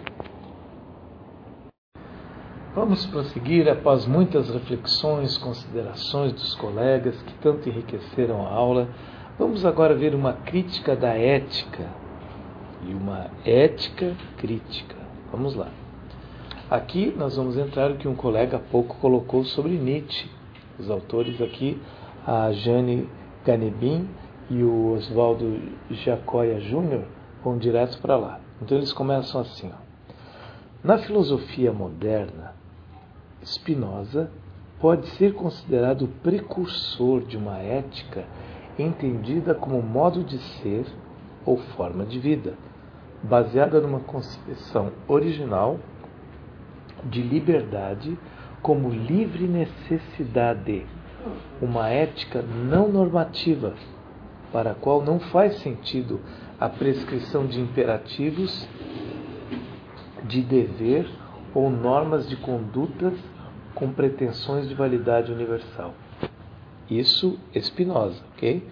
Vamos prosseguir após muitas reflexões, considerações dos colegas que tanto enriqueceram a aula. Vamos agora ver uma crítica da ética e uma ética crítica. Vamos lá. Aqui nós vamos entrar no que um colega há pouco colocou sobre Nietzsche. Os autores aqui, a Jeane Canebin e o Oswaldo Giacoia Júnior, vão direto para lá. Então eles começam assim. Na filosofia moderna, Spinoza pode ser considerado o precursor de uma ética entendida como modo de ser ou forma de vida, baseada numa concepção original de liberdade como livre necessidade, uma ética não normativa, para a qual não faz sentido a prescrição de imperativos, de dever ou normas de condutas com pretensões de validade universal. Isso é Spinoza, ok?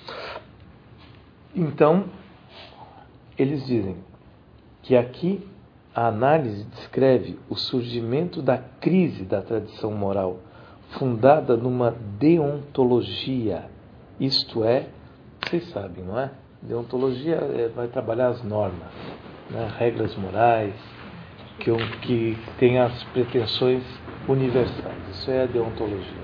Então, eles dizem que aqui a análise descreve o surgimento da crise da tradição moral, fundada numa deontologia Isto é, vocês sabem, não é? Deontologia vai trabalhar as normas, né? Regras morais, que tem as pretensões universais. Isso é a deontologia.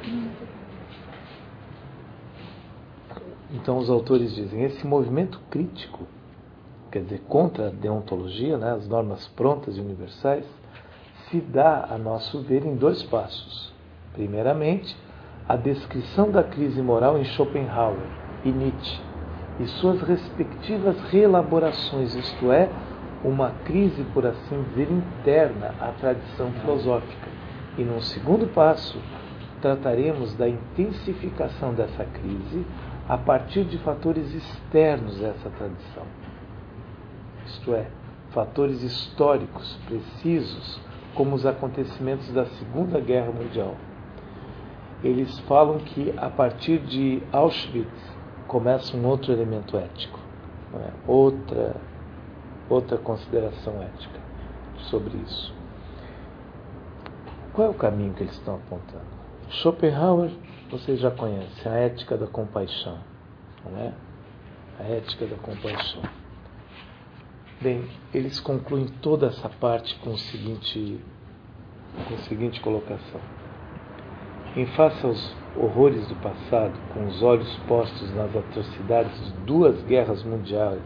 Então os autores dizem, esse movimento crítico, quer dizer, contra a deontologia, né, as normas prontas e universais, se dá, a nosso ver, em 2 passos. Primeiramente, a descrição da crise moral em Schopenhauer e Nietzsche, e suas respectivas reelaborações, isto é, uma crise, por assim dizer, interna à tradição filosófica. E num segundo passo, trataremos da intensificação dessa crise a partir de fatores externos a essa tradição. Isto é, fatores históricos precisos, como os acontecimentos da Segunda Guerra Mundial. Eles falam que a partir de Auschwitz começa um outro elemento ético, não é? outra consideração ética sobre isso. Qual é o caminho que eles estão apontando? Schopenhauer, vocês já conhecem, a ética da compaixão, não é? A ética da compaixão. Bem, eles concluem toda essa parte com a seguinte colocação. Em face aos horrores do passado, com os olhos postos nas atrocidades de 2 guerras mundiais,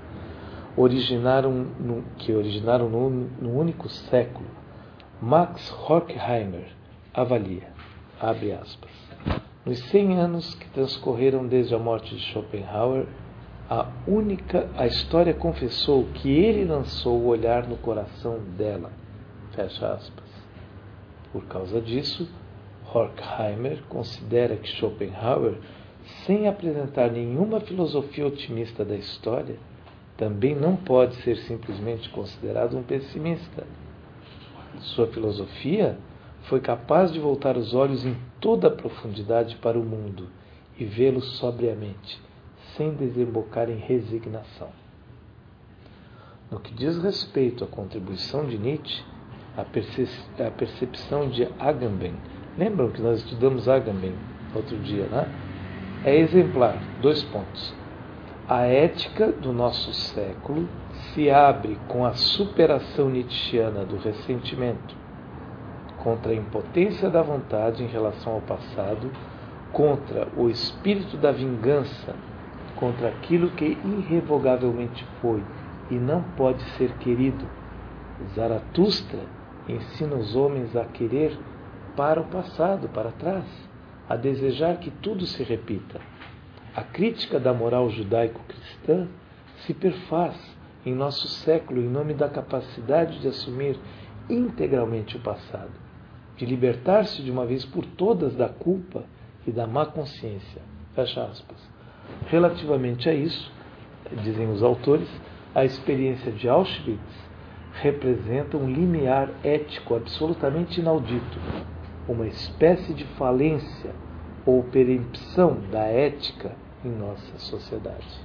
que originaram no único século, Max Horkheimer avalia, abre aspas, nos 100 anos que transcorreram desde a morte de Schopenhauer, a história confessou que ele lançou o olhar no coração dela, fecha aspas. Por causa disso, Horkheimer considera que Schopenhauer, sem apresentar nenhuma filosofia otimista da história, também não pode ser simplesmente considerado um pessimista. Sua filosofia foi capaz de voltar os olhos em toda a profundidade para o mundo e vê-lo sobriamente, sem desembocar em resignação. No que diz respeito à contribuição de Nietzsche, a percepção de Agamben, lembram que nós estudamos Agamben outro dia, né? É exemplar. 2 pontos. A ética do nosso século se abre com a superação nietzschiana do ressentimento, contra a impotência da vontade em relação ao passado, contra o espírito da vingança, contra aquilo que irrevogavelmente foi e não pode ser querido. Zaratustra ensina os homens a querer para o passado, para trás, a desejar que tudo se repita. A crítica da moral judaico-cristã se perfaz em nosso século em nome da capacidade de assumir integralmente o passado, de libertar-se de uma vez por todas da culpa e da má consciência. Fecha aspas. Relativamente a isso, dizem os autores, a experiência de Auschwitz representa um limiar ético absolutamente inaudito, uma espécie de falência ou perempção da ética em nossa sociedade.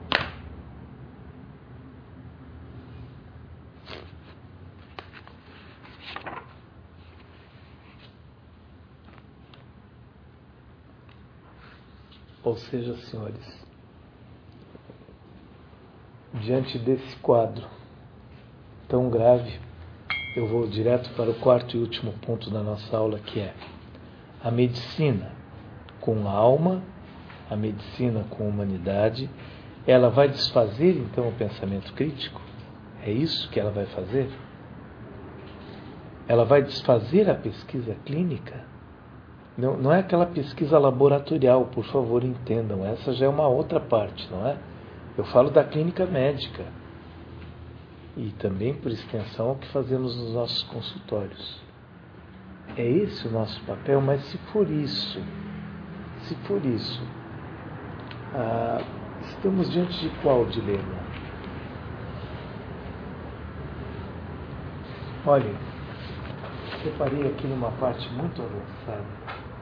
Ou seja, senhores, diante desse quadro tão grave, eu vou direto para o 4º e último ponto da nossa aula, que é a medicina com a alma, a medicina com a humanidade. Ela vai desfazer, então, o pensamento crítico? É isso que ela vai fazer? Ela vai desfazer a pesquisa clínica? Não é aquela pesquisa laboratorial, por favor, entendam. Essa já é uma outra parte, não é? Eu falo da clínica médica. E também, por extensão, o que fazemos nos nossos consultórios. É esse o nosso papel, mas se for isso, estamos diante de qual dilema? Olhem, separei aqui numa parte muito avançada,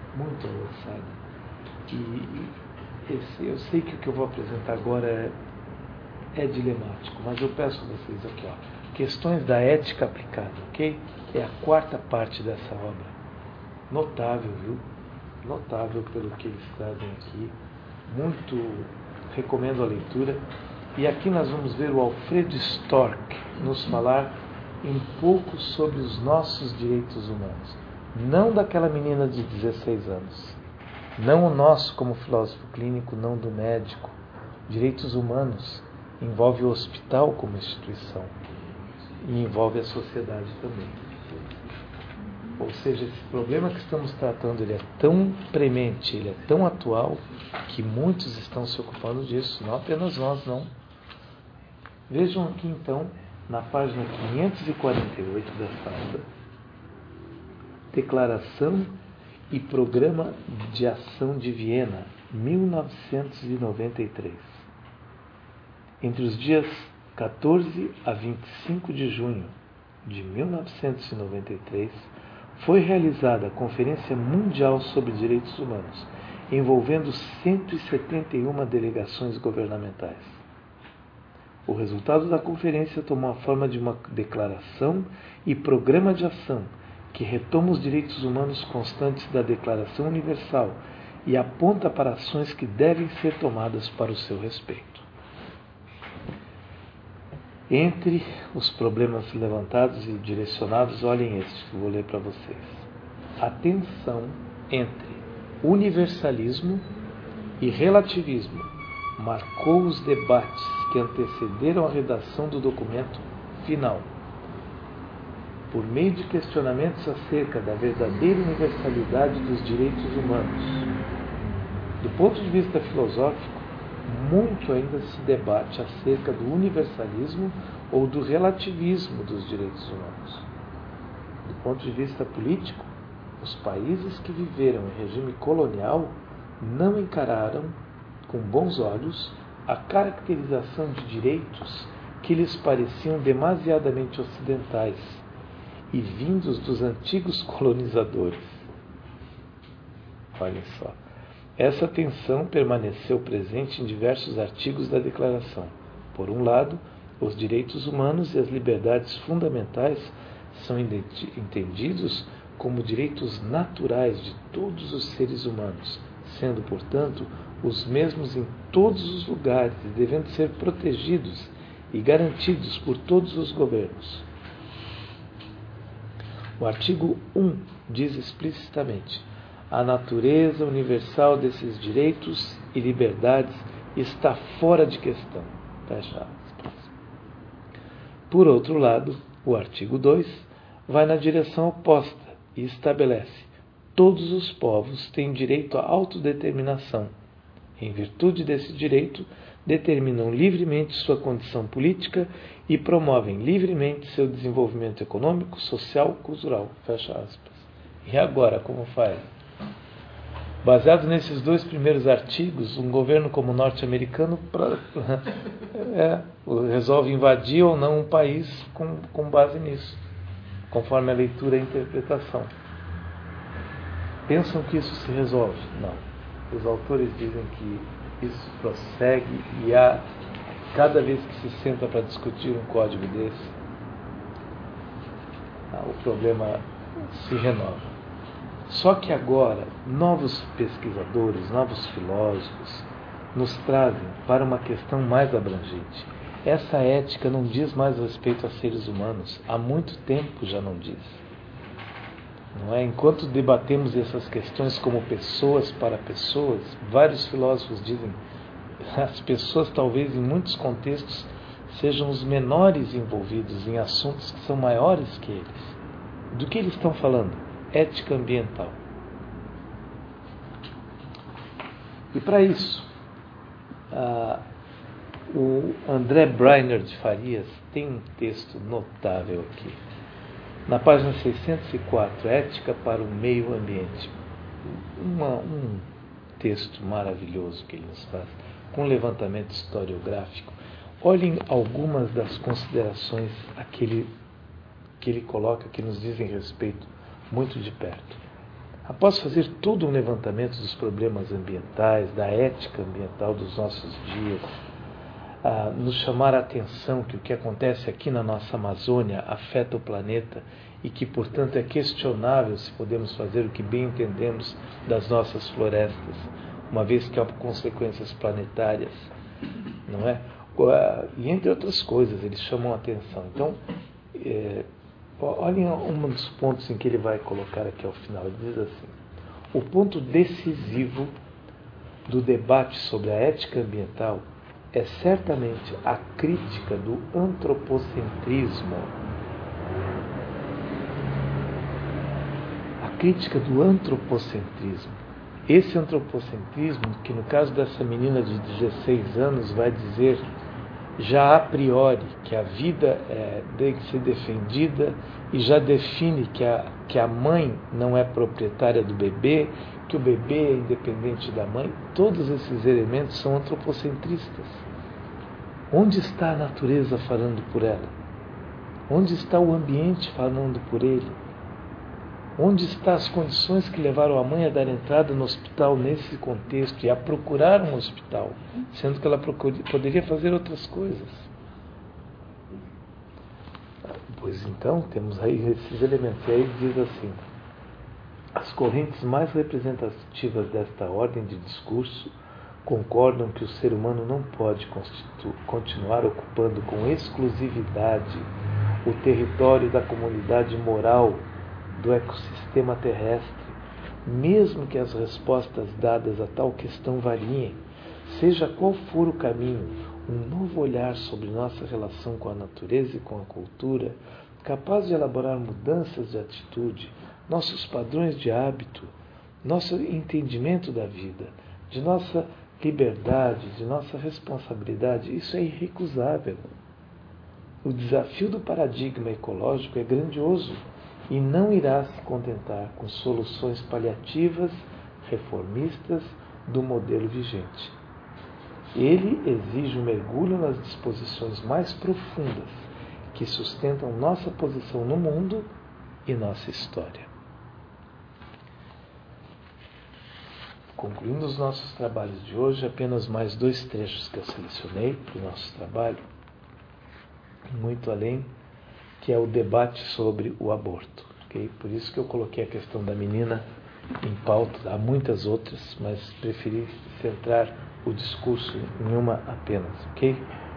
e eu sei que o que eu vou apresentar agora é dilemático, mas eu peço a vocês aqui, questões da ética aplicada, ok? É a 4ª parte dessa obra. Notável, viu? Notável pelo que eles trazem aqui, recomendo a leitura. E aqui nós vamos ver o Alfredo Storck nos falar um pouco sobre os nossos direitos humanos. Não daquela menina de 16 anos. Não o nosso como filósofo clínico, não do médico. Direitos humanos envolve o hospital como instituição e envolve a sociedade também. Ou seja, esse problema que estamos tratando, ele é tão premente, ele é tão atual, que muitos estão se ocupando disso, não apenas nós, não. Vejam aqui então, na página 548 desta obra, Declaração e Programa de Ação de Viena, 1993. Entre os dias 14 a 25 de junho de 1993, foi realizada a Conferência Mundial sobre Direitos Humanos, envolvendo 171 delegações governamentais. O resultado da conferência tomou a forma de uma declaração e programa de ação que retoma os direitos humanos constantes da Declaração Universal e aponta para ações que devem ser tomadas para o seu respeito. Entre os problemas levantados e direcionados, olhem este que eu vou ler para vocês. A tensão entre universalismo e relativismo marcou os debates que antecederam a redação do documento final. Por meio de questionamentos acerca da verdadeira universalidade dos direitos humanos. Do ponto de vista filosófico, muito ainda se debate acerca do universalismo ou do relativismo dos direitos humanos. Do ponto de vista político, os países que viveram em regime colonial não encararam com bons olhos a caracterização de direitos que lhes pareciam demasiadamente ocidentais e vindos dos antigos colonizadores. Olhem só. Essa tensão permaneceu presente em diversos artigos da Declaração. Por um lado, os direitos humanos e as liberdades fundamentais são entendidos como direitos naturais de todos os seres humanos, sendo, portanto, os mesmos em todos os lugares e devendo ser protegidos e garantidos por todos os governos. O artigo 1 diz explicitamente: a natureza universal desses direitos e liberdades está fora de questão. Fecha aspas. Por outro lado, o artigo 2 vai na direção oposta e estabelece: todos os povos têm direito à autodeterminação. Em virtude desse direito, determinam livremente sua condição política e promovem livremente seu desenvolvimento econômico, social e cultural. Fecha aspas. E agora, como faz? Baseado nesses dois primeiros artigos, um governo como o norte-americano resolve invadir ou não um país com base nisso, conforme a leitura e a interpretação. Pensam que isso se resolve? Não. Os autores dizem que isso prossegue e cada vez que se senta para discutir um código desse, o problema se renova. Só que agora, novos pesquisadores, novos filósofos, nos trazem para uma questão mais abrangente. Essa ética não diz mais respeito a seres humanos, há muito tempo já não diz. Não é? Enquanto debatemos essas questões como pessoas para pessoas, vários filósofos dizem que as pessoas talvez em muitos contextos sejam os menores envolvidos em assuntos que são maiores que eles. Do que eles estão falando? Ética ambiental. E para isso, o André Breiner de Farias tem um texto notável aqui. Na página 604, Ética para o Meio Ambiente. Um texto maravilhoso que ele nos faz, com um levantamento historiográfico. Olhem algumas das considerações que ele coloca, que nos dizem respeito muito de perto. Após fazer todo um levantamento dos problemas ambientais, da ética ambiental dos nossos dias, nos chamar a atenção que o que acontece aqui na nossa Amazônia afeta o planeta e que, portanto, é questionável se podemos fazer o que bem entendemos das nossas florestas. uma vez que há consequências planetárias, não é? E entre outras coisas, eles chamam a atenção. Então, olhem um dos pontos em que ele vai colocar aqui ao final. Ele diz assim: o ponto decisivo do debate sobre a ética ambiental é certamente a crítica do antropocentrismo. A crítica do antropocentrismo. Esse antropocentrismo, que no caso dessa menina de 16 anos vai dizer já a priori que a vida tem que ser defendida e já define que a mãe não é proprietária do bebê, que o bebê é independente da mãe, todos esses elementos são antropocentristas. Onde está a natureza falando por ela? Onde está o ambiente falando por ele? Onde estão as condições que levaram a mãe a dar entrada no hospital nesse contexto e a procurar um hospital, sendo que ela poderia fazer outras coisas? Pois então, temos aí esses elementos. E aí diz assim: as correntes mais representativas desta ordem de discurso concordam que o ser humano não pode continuar ocupando com exclusividade o território da comunidade moral do ecossistema terrestre, mesmo que as respostas dadas a tal questão variem, seja qual for o caminho, um novo olhar sobre nossa relação com a natureza e com a cultura, capaz de elaborar mudanças de atitude, nossos padrões de hábito, nosso entendimento da vida, de nossa liberdade, de nossa responsabilidade, isso é irrecusável. O desafio do paradigma ecológico é grandioso e não irá se contentar com soluções paliativas, reformistas do modelo vigente. Ele exige um mergulho nas disposições mais profundas que sustentam nossa posição no mundo e nossa história. Concluindo os nossos trabalhos de hoje, apenas mais 2 trechos que eu selecionei para o nosso trabalho, muito além, que é o debate sobre o aborto. Okay? Por isso que eu coloquei a questão da menina em pauta. Há muitas outras, mas preferi centrar o discurso em uma apenas. Okay?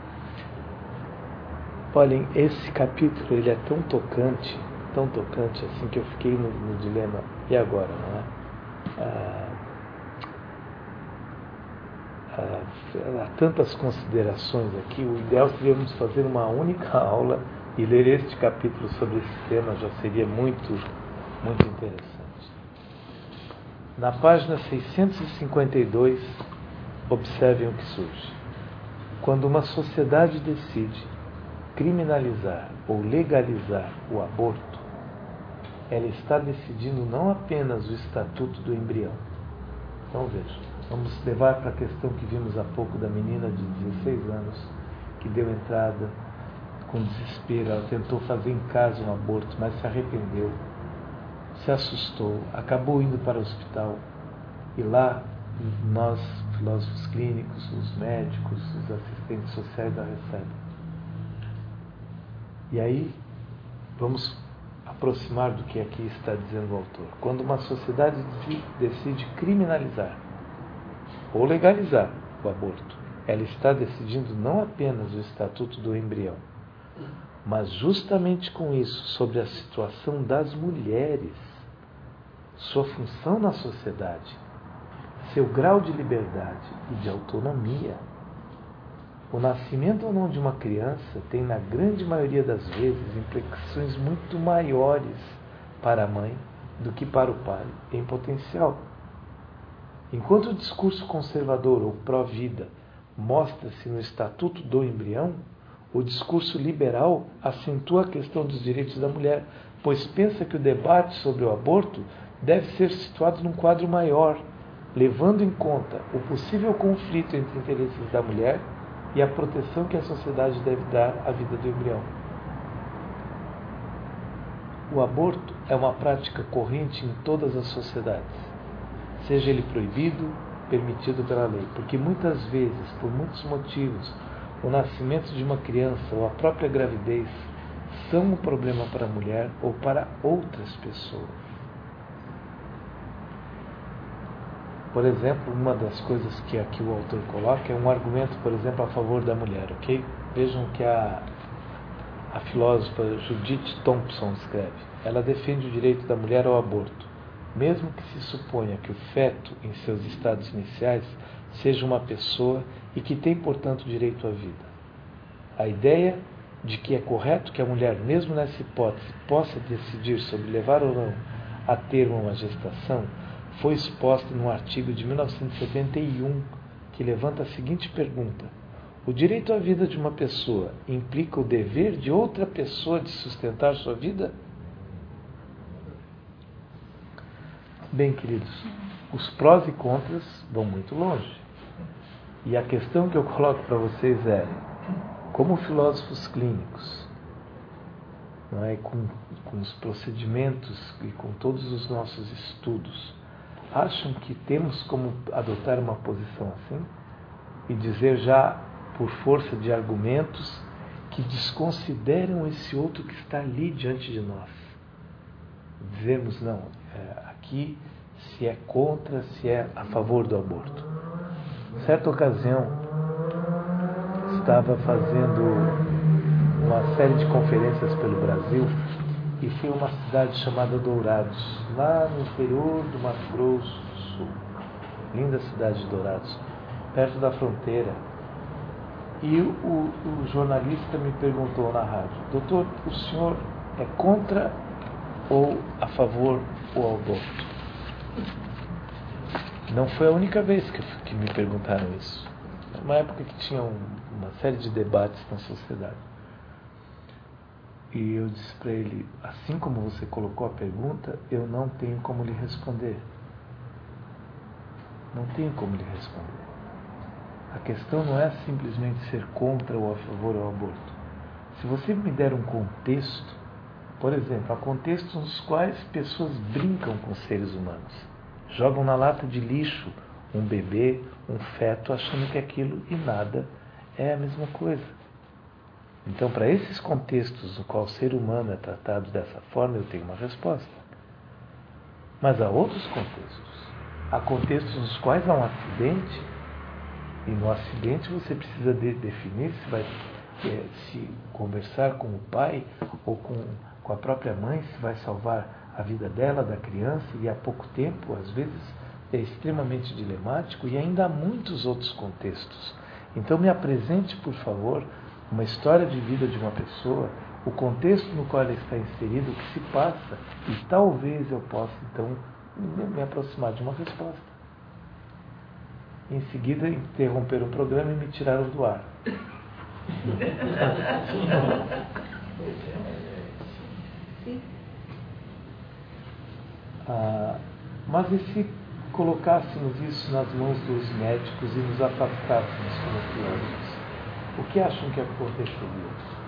Olhem, esse capítulo ele é tão tocante assim, que eu fiquei no dilema. E agora, não é? Há tantas considerações aqui. O ideal seria fazer uma única aula e ler este capítulo sobre esse tema, já seria muito, muito interessante. Na página 652, observem o que surge. Quando uma sociedade decide criminalizar ou legalizar o aborto, ela está decidindo não apenas o estatuto do embrião. Então veja, vamos levar para a questão que vimos há pouco da menina de 16 anos, que deu entrada com desespero. Ela tentou fazer em casa um aborto, mas se arrependeu, se assustou, acabou indo para o hospital. E lá, nós, filósofos clínicos, os médicos, os assistentes sociais a recebem. E aí, vamos aproximar do que aqui está dizendo o autor. Quando uma sociedade decide criminalizar ou legalizar o aborto, ela está decidindo não apenas o estatuto do embrião, mas justamente com isso sobre a situação das mulheres, sua função na sociedade, seu grau de liberdade e de autonomia. O nascimento ou não de uma criança tem, na grande maioria das vezes, implicações muito maiores para a mãe do que para o pai, em potencial. Enquanto o discurso conservador ou pró-vida mostra-se no estatuto do embrião, o discurso liberal acentua a questão dos direitos da mulher, pois pensa que o debate sobre o aborto deve ser situado num quadro maior, levando em conta o possível conflito entre interesses da mulher e a proteção que a sociedade deve dar à vida do embrião. O aborto é uma prática corrente em todas as sociedades, seja ele proibido, permitido pela lei, porque muitas vezes, por muitos motivos, o nascimento de uma criança ou a própria gravidez são um problema para a mulher ou para outras pessoas. Por exemplo, uma das coisas que aqui o autor coloca é um argumento, por exemplo, a favor da mulher, ok? Vejam que a filósofa Judith Thompson escreve. Ela defende o direito da mulher ao aborto, mesmo que se suponha que o feto, em seus estados iniciais, seja uma pessoa e que tem, portanto, direito à vida. A ideia de que é correto que a mulher, mesmo nessa hipótese, possa decidir sobre levar ou não a termo uma gestação, foi exposta num artigo de 1971 que levanta a seguinte pergunta: o direito à vida de uma pessoa implica o dever de outra pessoa de sustentar sua vida? Bem, queridos, os prós e contras vão muito longe. E a questão que eu coloco para vocês é: como filósofos clínicos, não é, com os procedimentos e com todos os nossos estudos, acham que temos como adotar uma posição assim e dizer já por força de argumentos que desconsideram esse outro que está ali diante de nós? Dizemos não, aqui se é contra, se é a favor do aborto. Certa ocasião estava fazendo uma série de conferências pelo Brasil e fui a uma cidade chamada Dourados, lá no interior do Mato Grosso do Sul. Linda cidade de Dourados, perto da fronteira. E o jornalista me perguntou na rádio: doutor, o senhor é contra ou a favor do aborto? Não foi a única vez que me perguntaram isso. Uma época que tinha uma série de debates na sociedade. E eu disse para ele: assim como você colocou a pergunta, eu não tenho como lhe responder. Não tenho como lhe responder. A questão não é simplesmente ser contra ou a favor ao aborto. Se você me der um contexto, por exemplo, há contextos nos quais pessoas brincam com seres humanos, jogam na lata de lixo um bebê, um feto, achando que aquilo e nada é a mesma coisa. Então, para esses contextos no qual o ser humano é tratado dessa forma, eu tenho uma resposta. Mas há outros contextos. Há contextos nos quais há um acidente, e no acidente você precisa definir se vai se conversar com o pai ou com a própria mãe, se vai salvar a vida dela, da criança, e há pouco tempo, às vezes, é extremamente dilemático, e ainda há muitos outros contextos. Então me apresente, por favor, uma história de vida de uma pessoa, o contexto no qual ela está inserida, o que se passa, e talvez eu possa, então, me aproximar de uma resposta. Em seguida, interromperam o programa e me tiraram do ar. Mas e se colocássemos isso nas mãos dos médicos e nos afastássemos como filósofos? O que acham que aconteceria?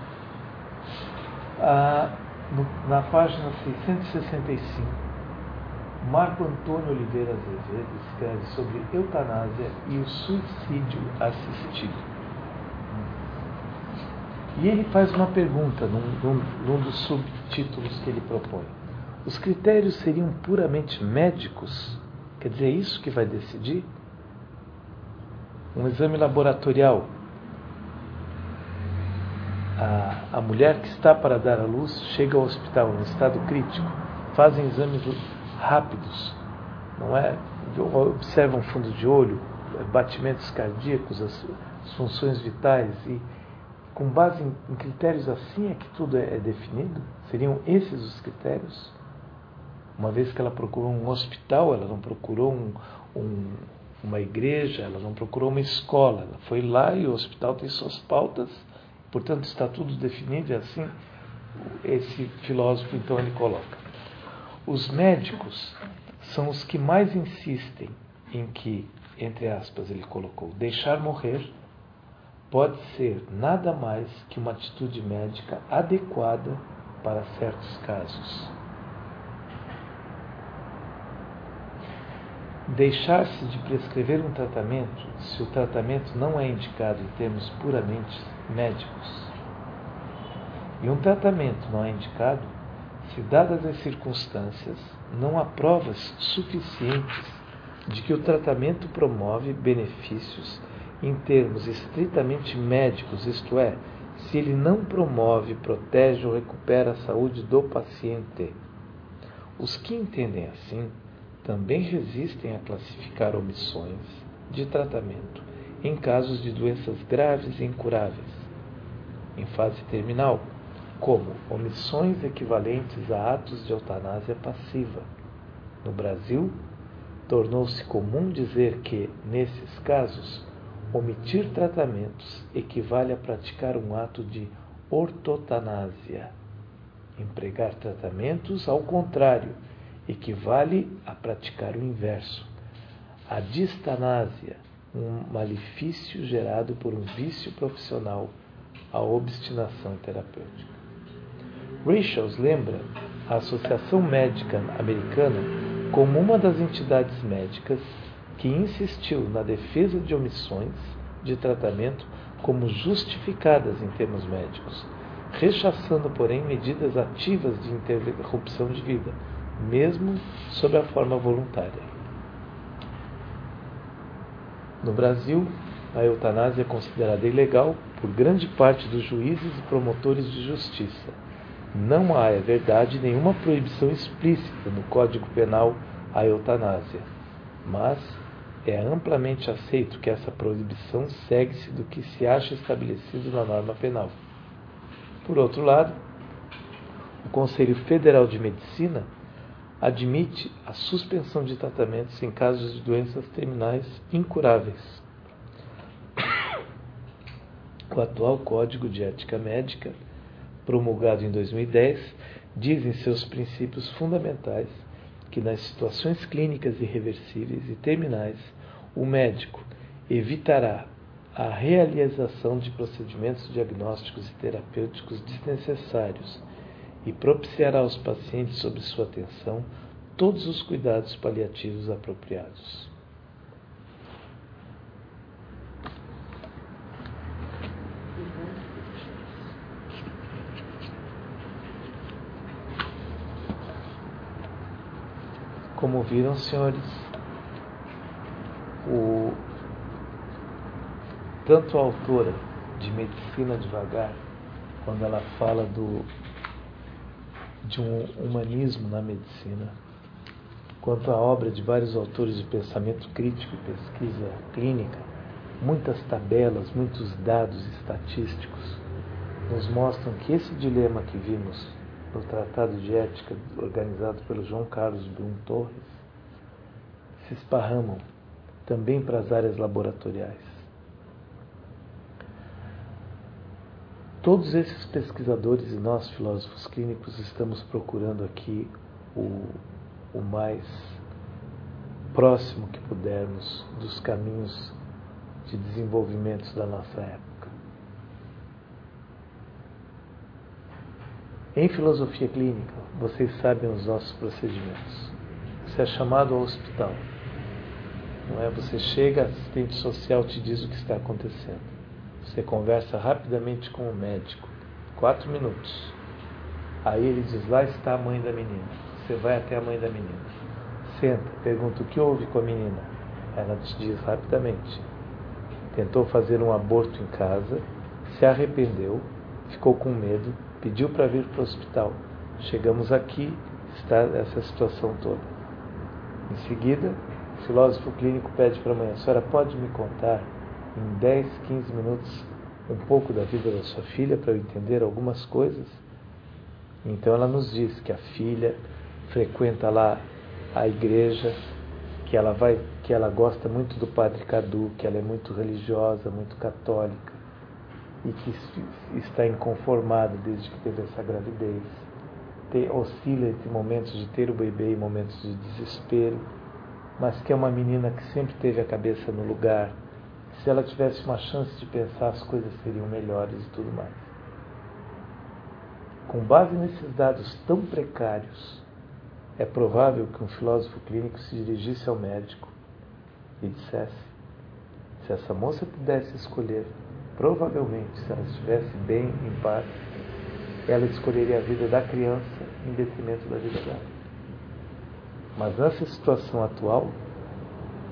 Na página 665, Marco Antônio Oliveira Azevedo escreve sobre eutanásia e o suicídio assistido. E ele faz uma pergunta num dos subtítulos que ele propõe. Os critérios seriam puramente médicos? Quer dizer, é isso que vai decidir? Um exame laboratorial. A mulher que está para dar à luz chega ao hospital em estado crítico, fazem exames rápidos, não é? Observam fundo de olho, batimentos cardíacos, as funções vitais, e com base em critérios assim é que tudo é definido? Seriam esses os critérios? Uma vez que ela procurou um hospital, ela não procurou uma igreja, ela não procurou uma escola, ela foi lá e o hospital tem suas pautas, portanto está tudo definido, e assim esse filósofo então ele coloca: os médicos são os que mais insistem em que, entre aspas, ele colocou, deixar morrer pode ser nada mais que uma atitude médica adequada para certos casos. Deixar-se de prescrever um tratamento se o tratamento não é indicado em termos puramente médicos. E um tratamento não é indicado se, dadas as circunstâncias, não há provas suficientes de que o tratamento promove benefícios em termos estritamente médicos, isto é, se ele não promove, protege ou recupera a saúde do paciente. Os que entendem assim também resistem a classificar omissões de tratamento em casos de doenças graves e incuráveis, em fase terminal, como omissões equivalentes a atos de eutanásia passiva. No Brasil, tornou-se comum dizer que, nesses casos, omitir tratamentos equivale a praticar um ato de ortotanásia. Empregar tratamentos, ao contrário, equivale a praticar o inverso, a distanásia, um malefício gerado por um vício profissional, a obstinação terapêutica. Richards lembra a Associação Médica Americana como uma das entidades médicas que insistiu na defesa de omissões de tratamento como justificadas em termos médicos, rechaçando, porém, medidas ativas de interrupção de vida, mesmo sob a forma voluntária. No Brasil, a eutanásia é considerada ilegal por grande parte dos juízes e promotores de justiça. Não há, é verdade, nenhuma proibição explícita no Código Penal à eutanásia, mas é amplamente aceito que essa proibição segue-se do que se acha estabelecido na norma penal. Por outro lado, o Conselho Federal de Medicina admite a suspensão de tratamentos em casos de doenças terminais incuráveis. O atual Código de Ética Médica, promulgado em 2010, diz em seus princípios fundamentais que nas situações clínicas irreversíveis e terminais, o médico evitará a realização de procedimentos diagnósticos e terapêuticos desnecessários e propiciará aos pacientes sob sua atenção todos os cuidados paliativos apropriados. Como viram, senhores, tanto a autora de Medicina Devagar, quando ela fala de um humanismo na medicina, quanto a obra de vários autores de pensamento crítico e pesquisa clínica, muitas tabelas, muitos dados estatísticos, nos mostram que esse dilema que vimos no Tratado de Ética, organizado pelo João Carlos Brum Torres, se esparramam também para as áreas laboratoriais. Todos esses pesquisadores e nós, filósofos clínicos, estamos procurando aqui o mais próximo que pudermos dos caminhos de desenvolvimento da nossa época. Em filosofia clínica, vocês sabem os nossos procedimentos. Você é chamado ao hospital. Não é? Você chega, a assistente social te diz o que está acontecendo. Você conversa rapidamente com o médico, 4 minutos. Aí ele diz, lá está a mãe da menina. Você vai até a mãe da menina. Senta, pergunta o que houve com a menina. Ela te diz rapidamente. Tentou fazer um aborto em casa, se arrependeu, ficou com medo, pediu para vir para o hospital. Chegamos aqui, está essa situação toda. Em seguida, o filósofo clínico pede para a mãe, a senhora pode me contar em 10, 15 minutos um pouco da vida da sua filha para eu entender algumas coisas? Então ela nos diz que a filha frequenta lá a igreja, que ela gosta muito do Padre Cadu, que ela é muito religiosa, muito católica, e que está inconformada desde que teve essa gravidez. Oscila entre momentos de ter o bebê e momentos de desespero, mas que é uma menina que sempre teve a cabeça no lugar. Se ela tivesse uma chance de pensar, as coisas seriam melhores e tudo mais. Com base nesses dados tão precários, é provável que um filósofo clínico se dirigisse ao médico e dissesse, se essa moça pudesse escolher, provavelmente, se ela estivesse bem, em paz, ela escolheria a vida da criança em detrimento da vida dela. Mas nessa situação atual,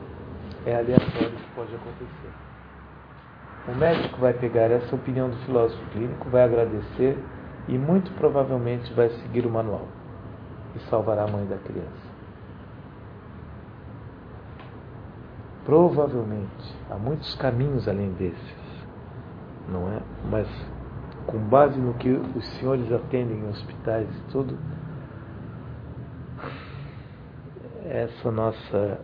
é aleatório que pode acontecer. O médico vai pegar essa opinião do filósofo clínico, vai agradecer e muito provavelmente vai seguir o manual e salvará a mãe da criança. Provavelmente, há muitos caminhos além desses, não é? Mas com base no que os senhores atendem em hospitais e tudo, essa nossa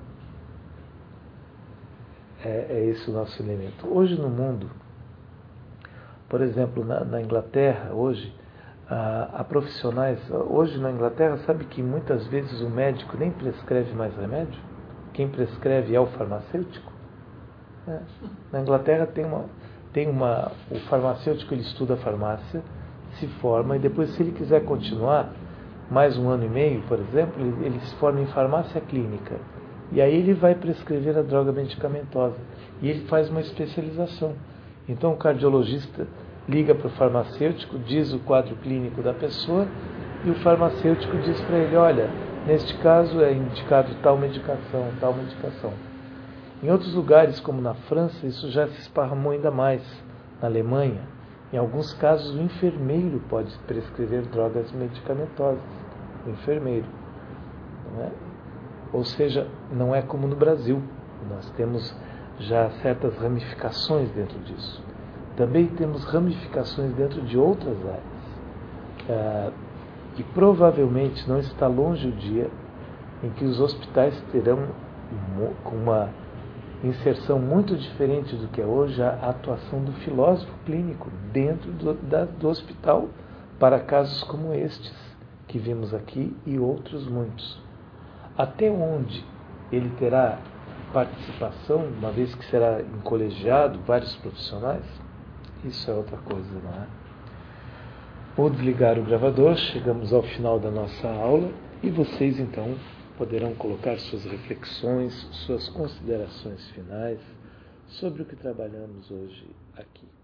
é esse o nosso elemento. Hoje no mundo, por exemplo, na Inglaterra, hoje, há profissionais. Hoje na Inglaterra, sabe que muitas vezes o médico nem prescreve mais remédio? Quem prescreve é o farmacêutico? Na Inglaterra o farmacêutico, ele estuda farmácia, se forma, e depois, se ele quiser continuar mais 1 ano e meio, por exemplo, ele se forma em farmácia clínica. E aí ele vai prescrever a droga medicamentosa. E ele faz uma especialização. Então o cardiologista liga para o farmacêutico, diz o quadro clínico da pessoa, e o farmacêutico diz para ele: olha, neste caso é indicado tal medicação, tal medicação. Em outros lugares, como na França, isso já se esparramou ainda mais. Na Alemanha, em alguns casos, o enfermeiro pode prescrever drogas medicamentosas. O enfermeiro. Não é? Ou seja, não é como no Brasil. Nós temos já certas ramificações dentro disso. Também temos ramificações dentro de outras áreas. E provavelmente não está longe o dia em que os hospitais terão, com uma inserção muito diferente do que é hoje, a atuação do filósofo clínico dentro do hospital para casos como estes que vimos aqui e outros muitos. Até onde ele terá participação, uma vez que será em colegiado, vários profissionais, isso é outra coisa, não é? Vou desligar o gravador, chegamos ao final da nossa aula e vocês então poderão colocar suas reflexões, suas considerações finais sobre o que trabalhamos hoje aqui.